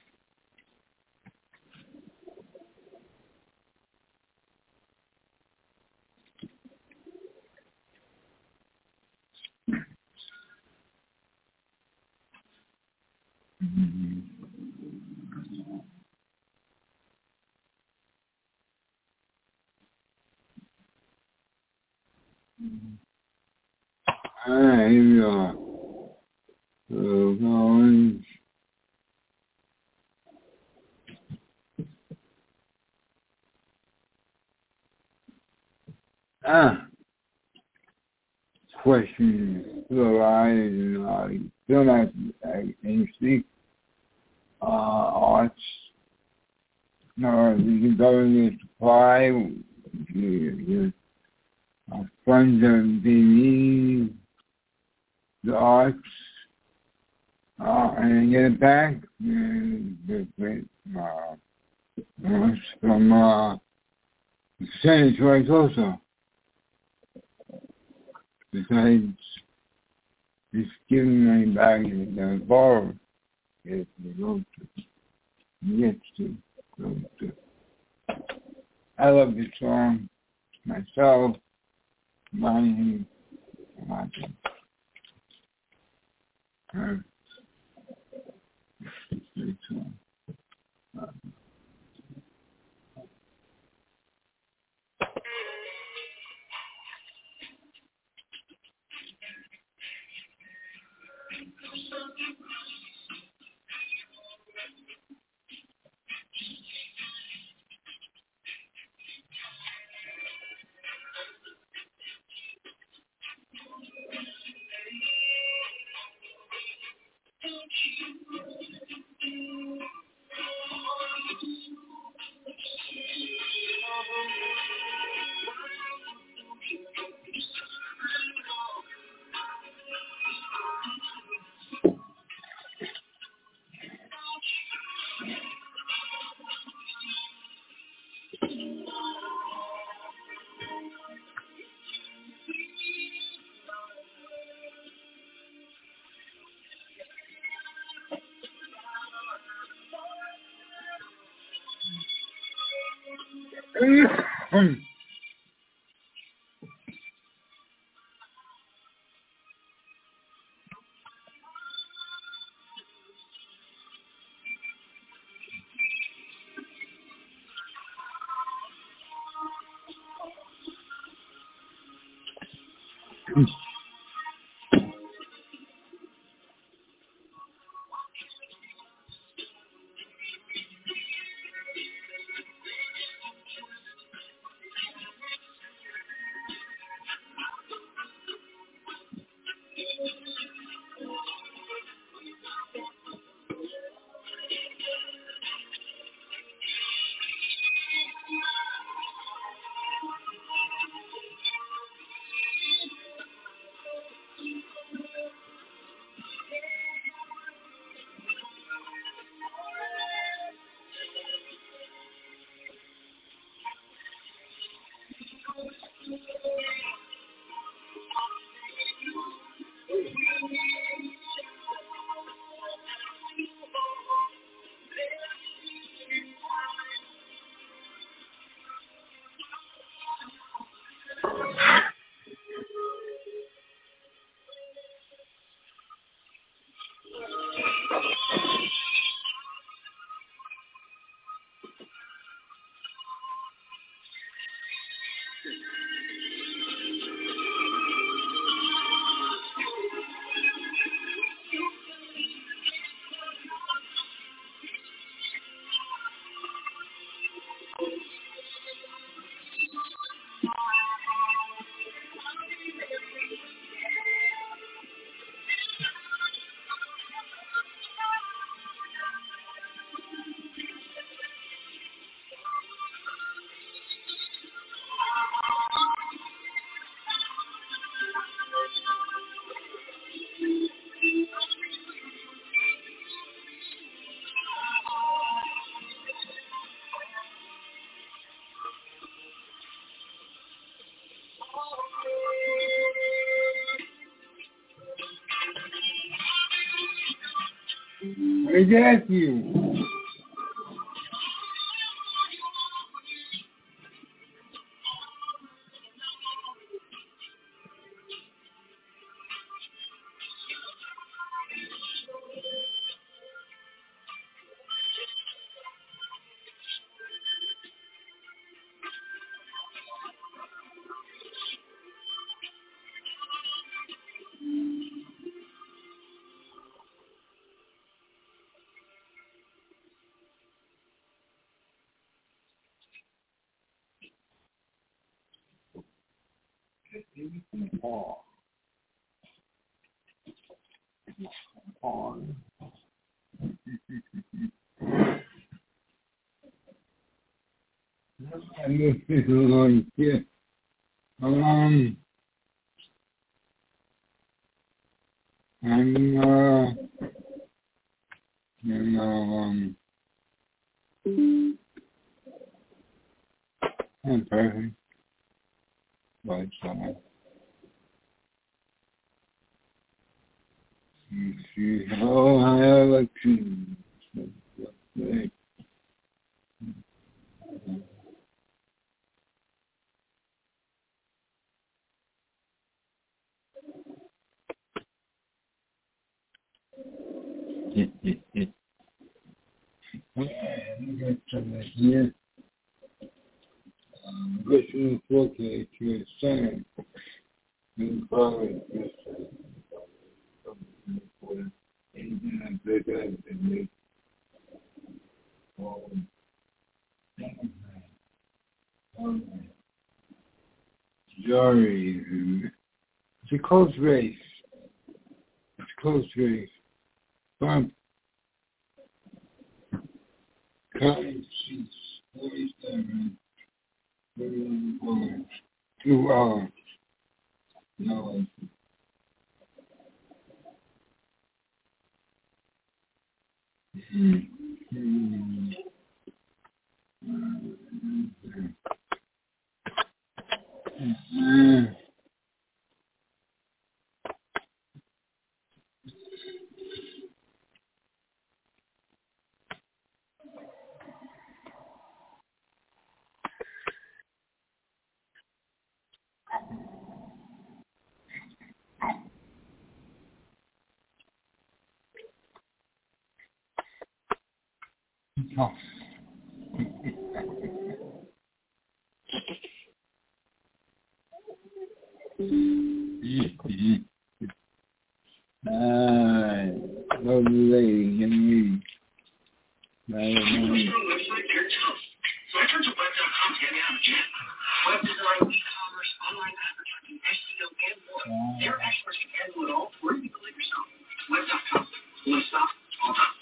Mm-hmm. All right, here we are. So, going. Ah, questions still arise and uh, still not interesting. Uh, arts, no, the government supply, the uh, funds that they need, the arts, uh, and get it back, and the, the, uh, from uh, the percentage rights also. Besides just giving money back and borrow, if you go to, get to, go to. I love this song myself, mine, watching. Her. Great song. Uh, Hey, that's you. Oh. On. I miss this along here. Um, and, uh, you know, um, I'm perfect. But, uh, you see how I like to. Get some here. Um, listen to what you're saying. You probably just anything I pick up and make um, Sorry, it's a close race. It's a close race. Trump, Cottage seats, forty-seven, thirty-one dollars, two hours. No. Mm-hmm. Mm-hmm. Tough. Ah, lovely lady, give me. Website, they're tough. So I turned to web dot com to get me out of jail. Web design, e-commerce, online advertising, S E O, and more. They're experts who can do it all for you. Believe yourself. web dot com. One stop, all done.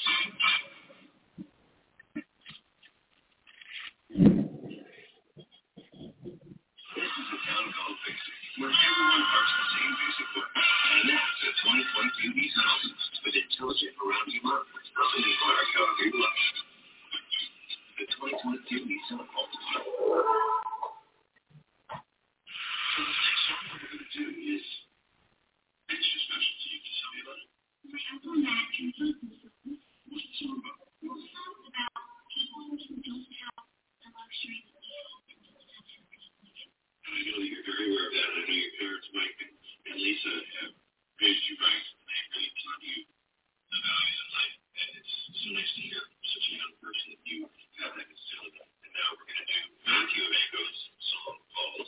This is a town called Basic, where everyone parks the same basic work. And that's a twenty twenty-two Nissan Altima with intelligent around-you mode. Nothing in America, big luck. The twenty twenty-two Nissan Altima. So the next song we're going to do is extra special to you. Can you tell me about it? We have one that can take me to this song about. Well, the song is about people who don't have the luxury that we have and don't have everything we do. I know that you're very aware of that. I know your parents, Mike and, and Lisa, have raised you right. They really taught you the values of life. And it's so nice to hear such a young person that you have that instilled in them. And now we're going to do Matthew Evango's song called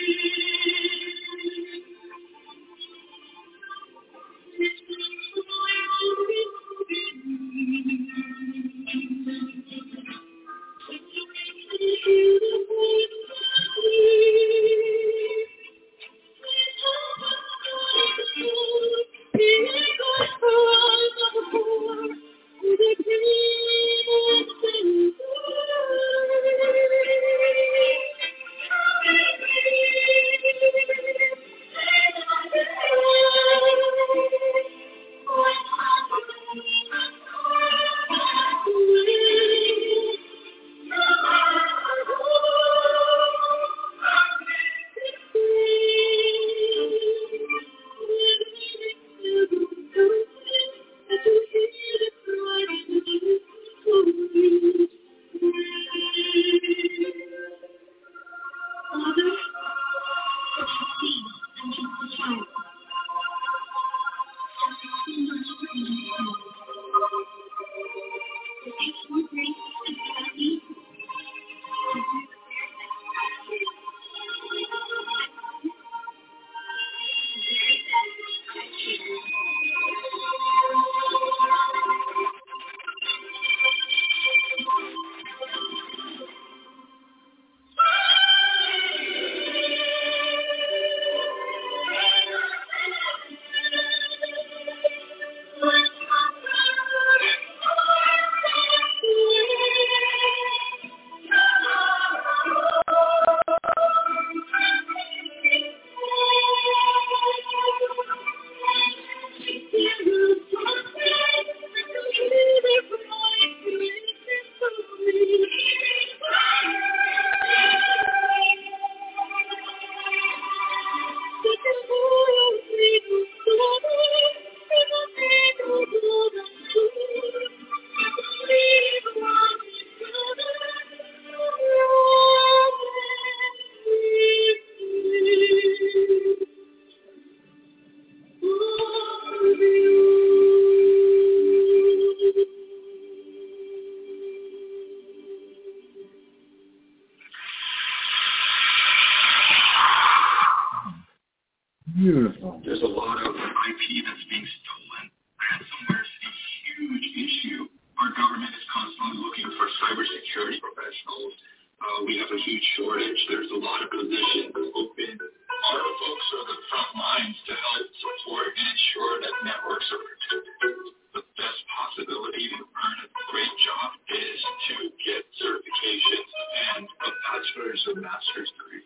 Beautiful. There's a lot of I P that's being stolen. Ransomware is a huge issue. Our government is constantly looking for cybersecurity professionals. Uh, we have a huge shortage. There's a lot of positions open. Our folks are the front lines to help support and ensure that networks are protected. The best possibility to earn a great job is to get certifications and a bachelor's or master's degree.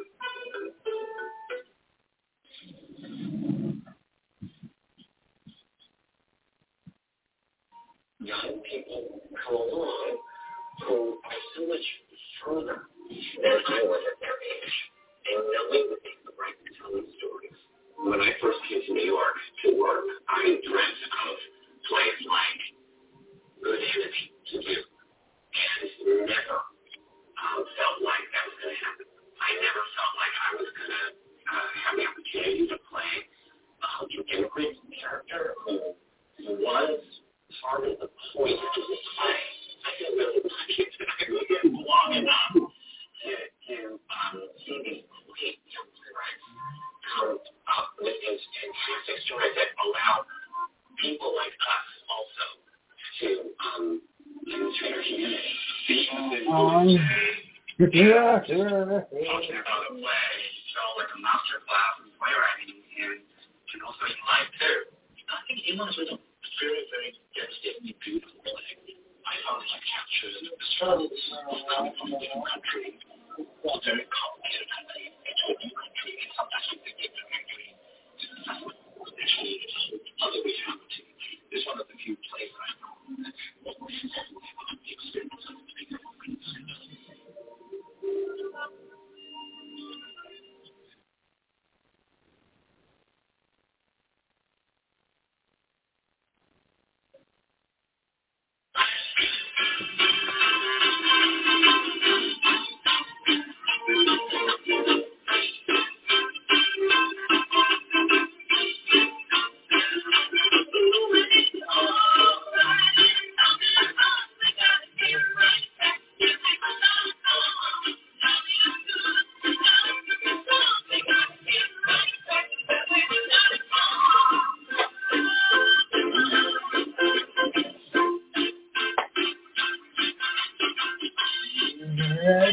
Young people come along who are so much further than I was at their age, and knowing that they have the right to tell these stories. When I first came to New York to work, I dreamt of plays like Good Enemy to do, and never um, felt like that was going to happen. I never felt like I was going to uh, have the opportunity to play uh, an immigrant character who, who was part of the point of the play. I feel really lucky that I waited long enough to, to um, see these great young playwrights come up with these fantastic stories that allow people like us also to um, demonstrate our humanity. Um, yeah, yeah. Talking about a play, so like a master class in playwriting and, and also in life too. I think Iman was a very, very devastatingly beautiful play. I found it captured the struggles of coming from a different country, a very complicated country, into a new country, and sometimes you think it's a country. Actually, it's a whole other reality. It's one of the few plays that I know that what was the experience of the bigger experience.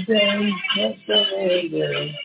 day, just a day.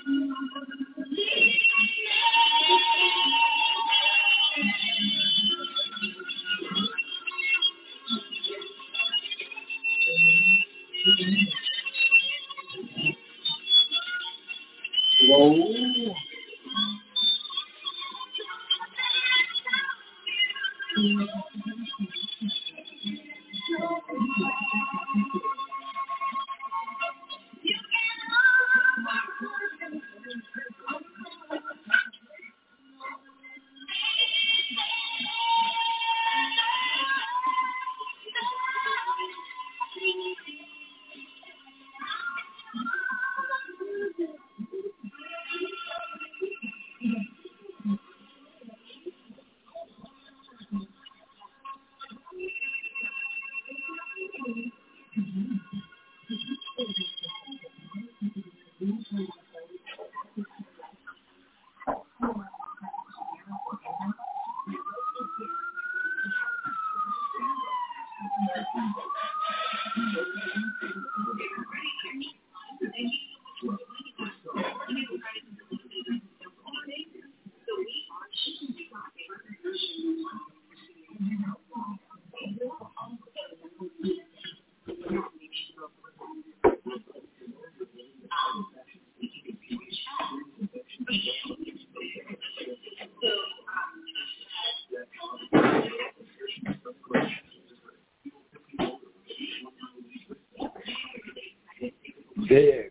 Whoa. Big.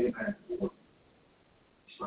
Lady Pan. Sorry.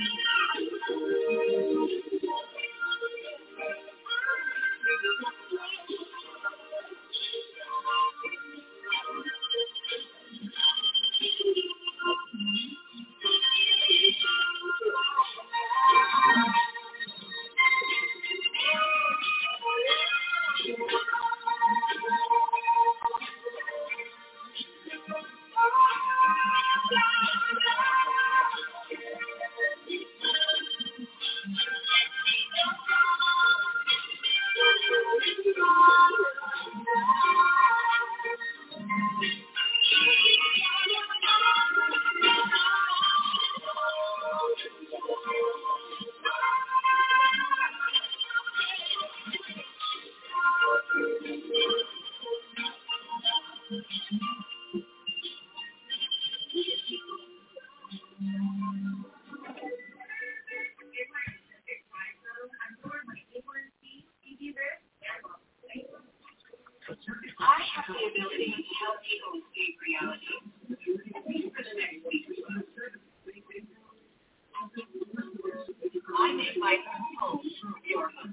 I have the ability to help people escape reality. For the next week or so. I make my home your home.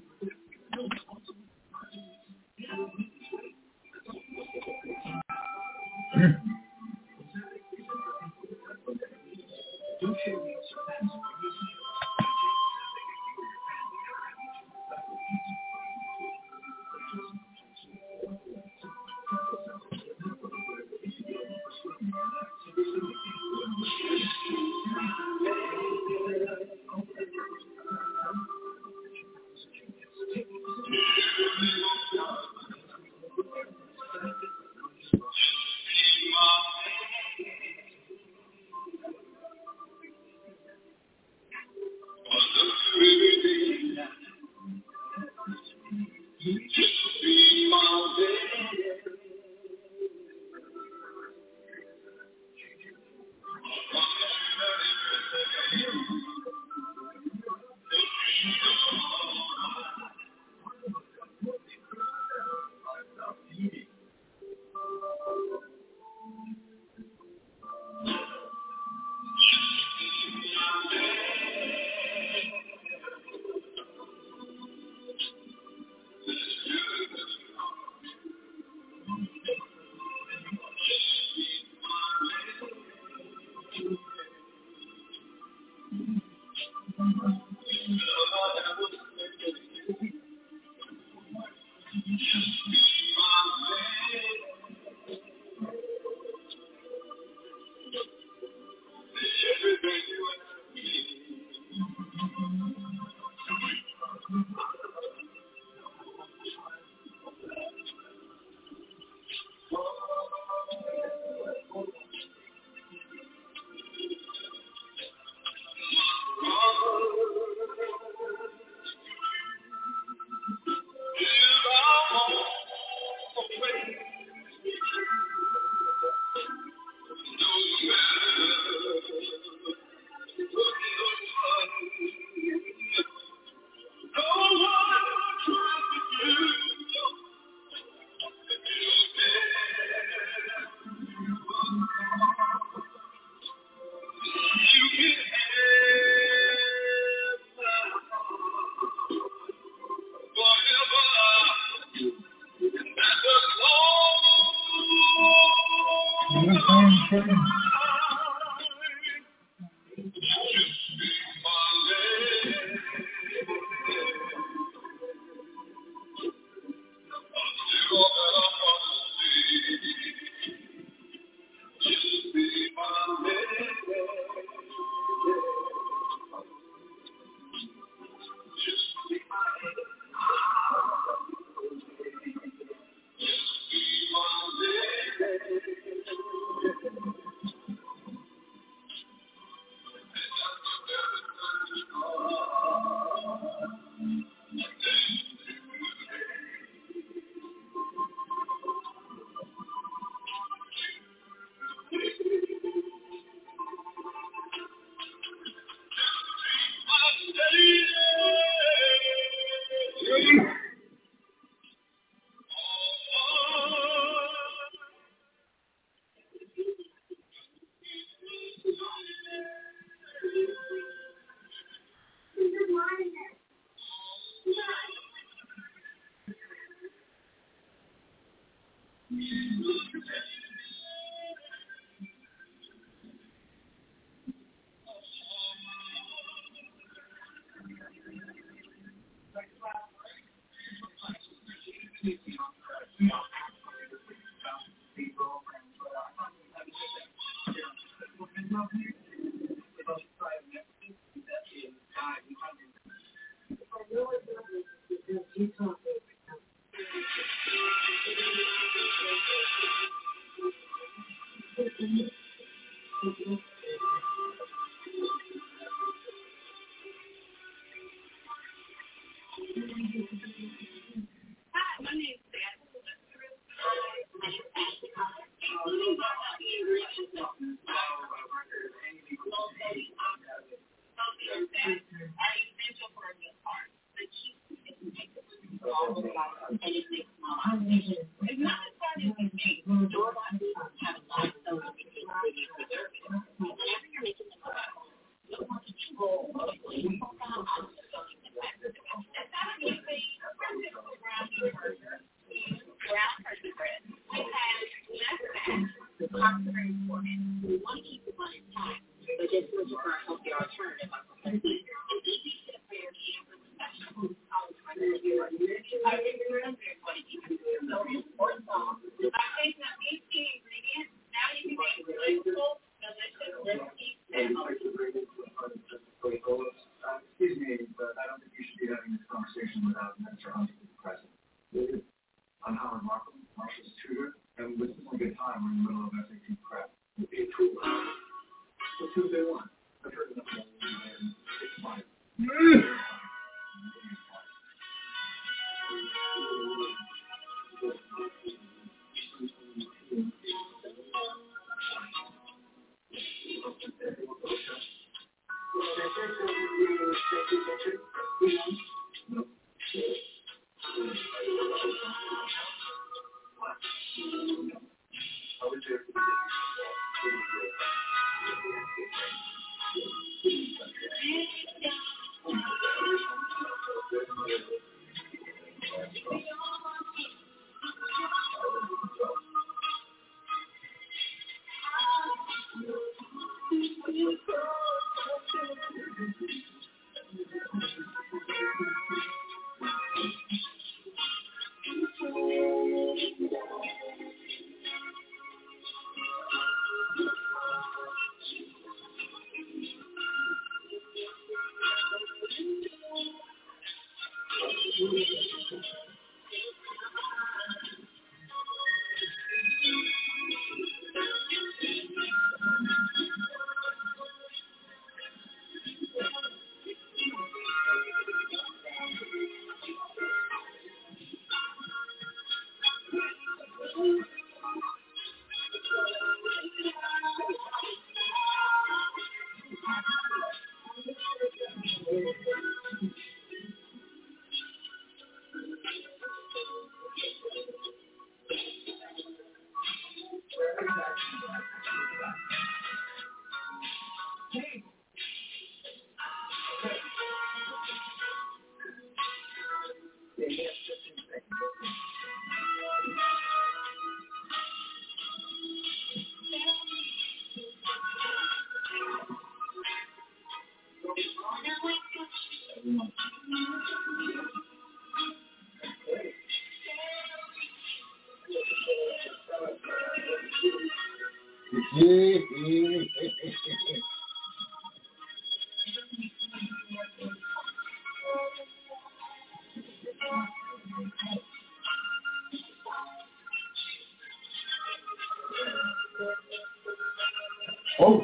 Oh.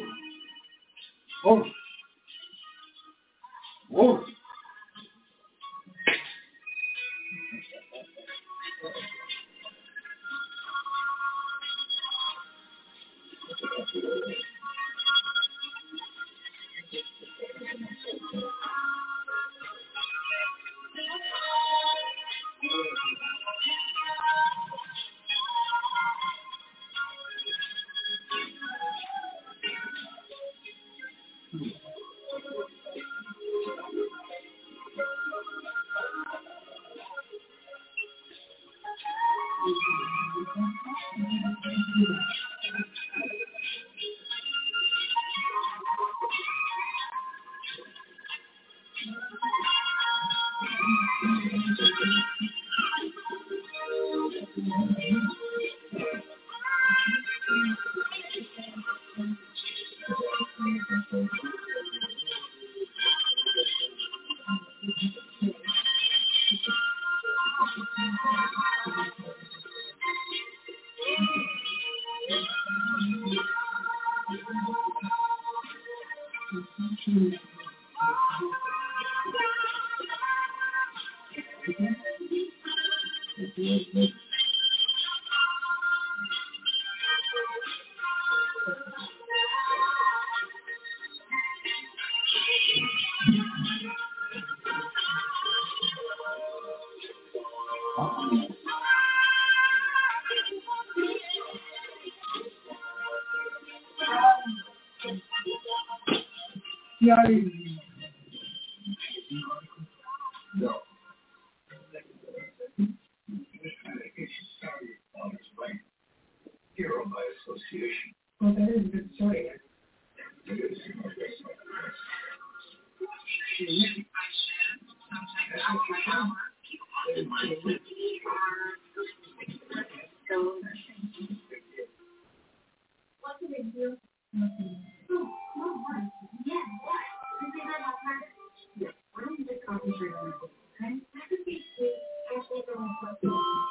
Oh. Whoa. No. Hero by association. Well, that is a good story. It is. What's the big deal? Nothing. Oh, no, what? Yeah, what? Did they not have time? Yeah, why don't you just concentrate on it, okay? That could be sweet. Actually, the whole question.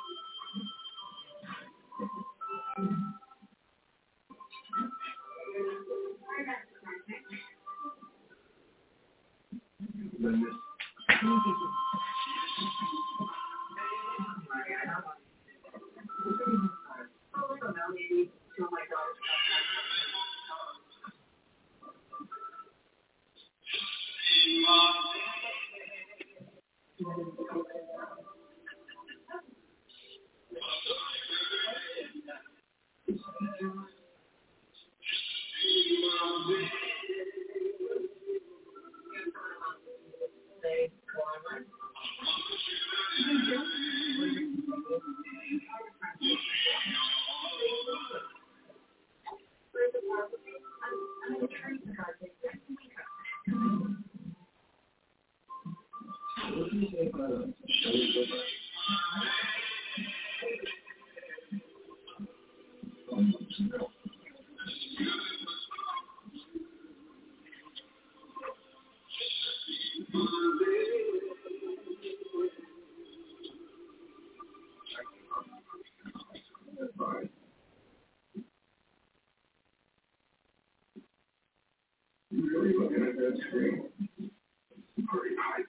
Really looking at that screen. Very high.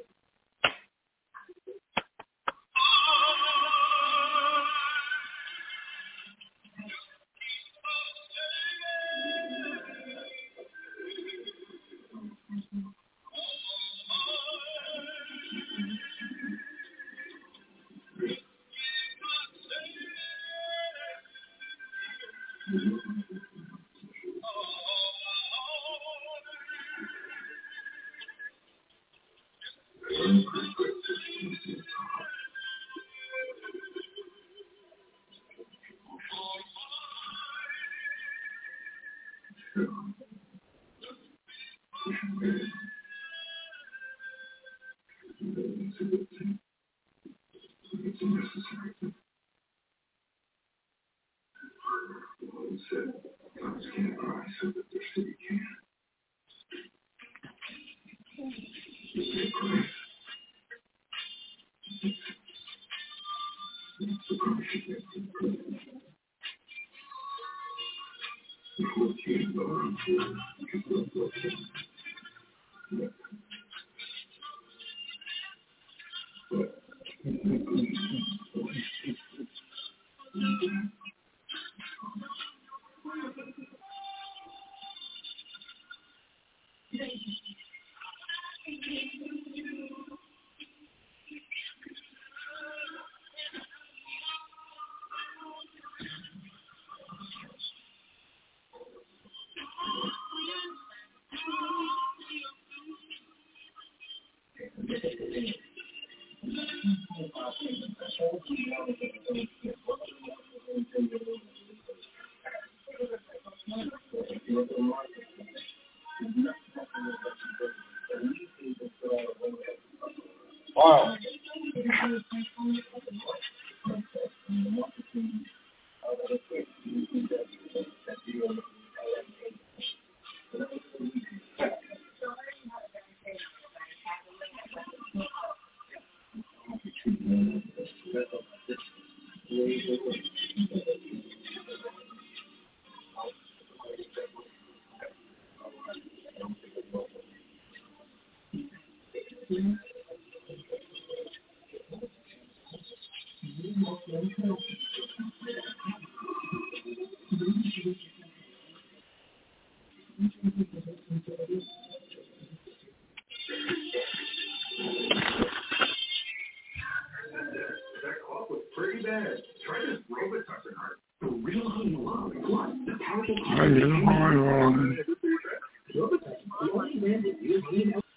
Wow. cough was pretty bad. Try this Robitussin heart. The real honey love. Plus, the powerful I get my own. Robitussin, the only brand that uses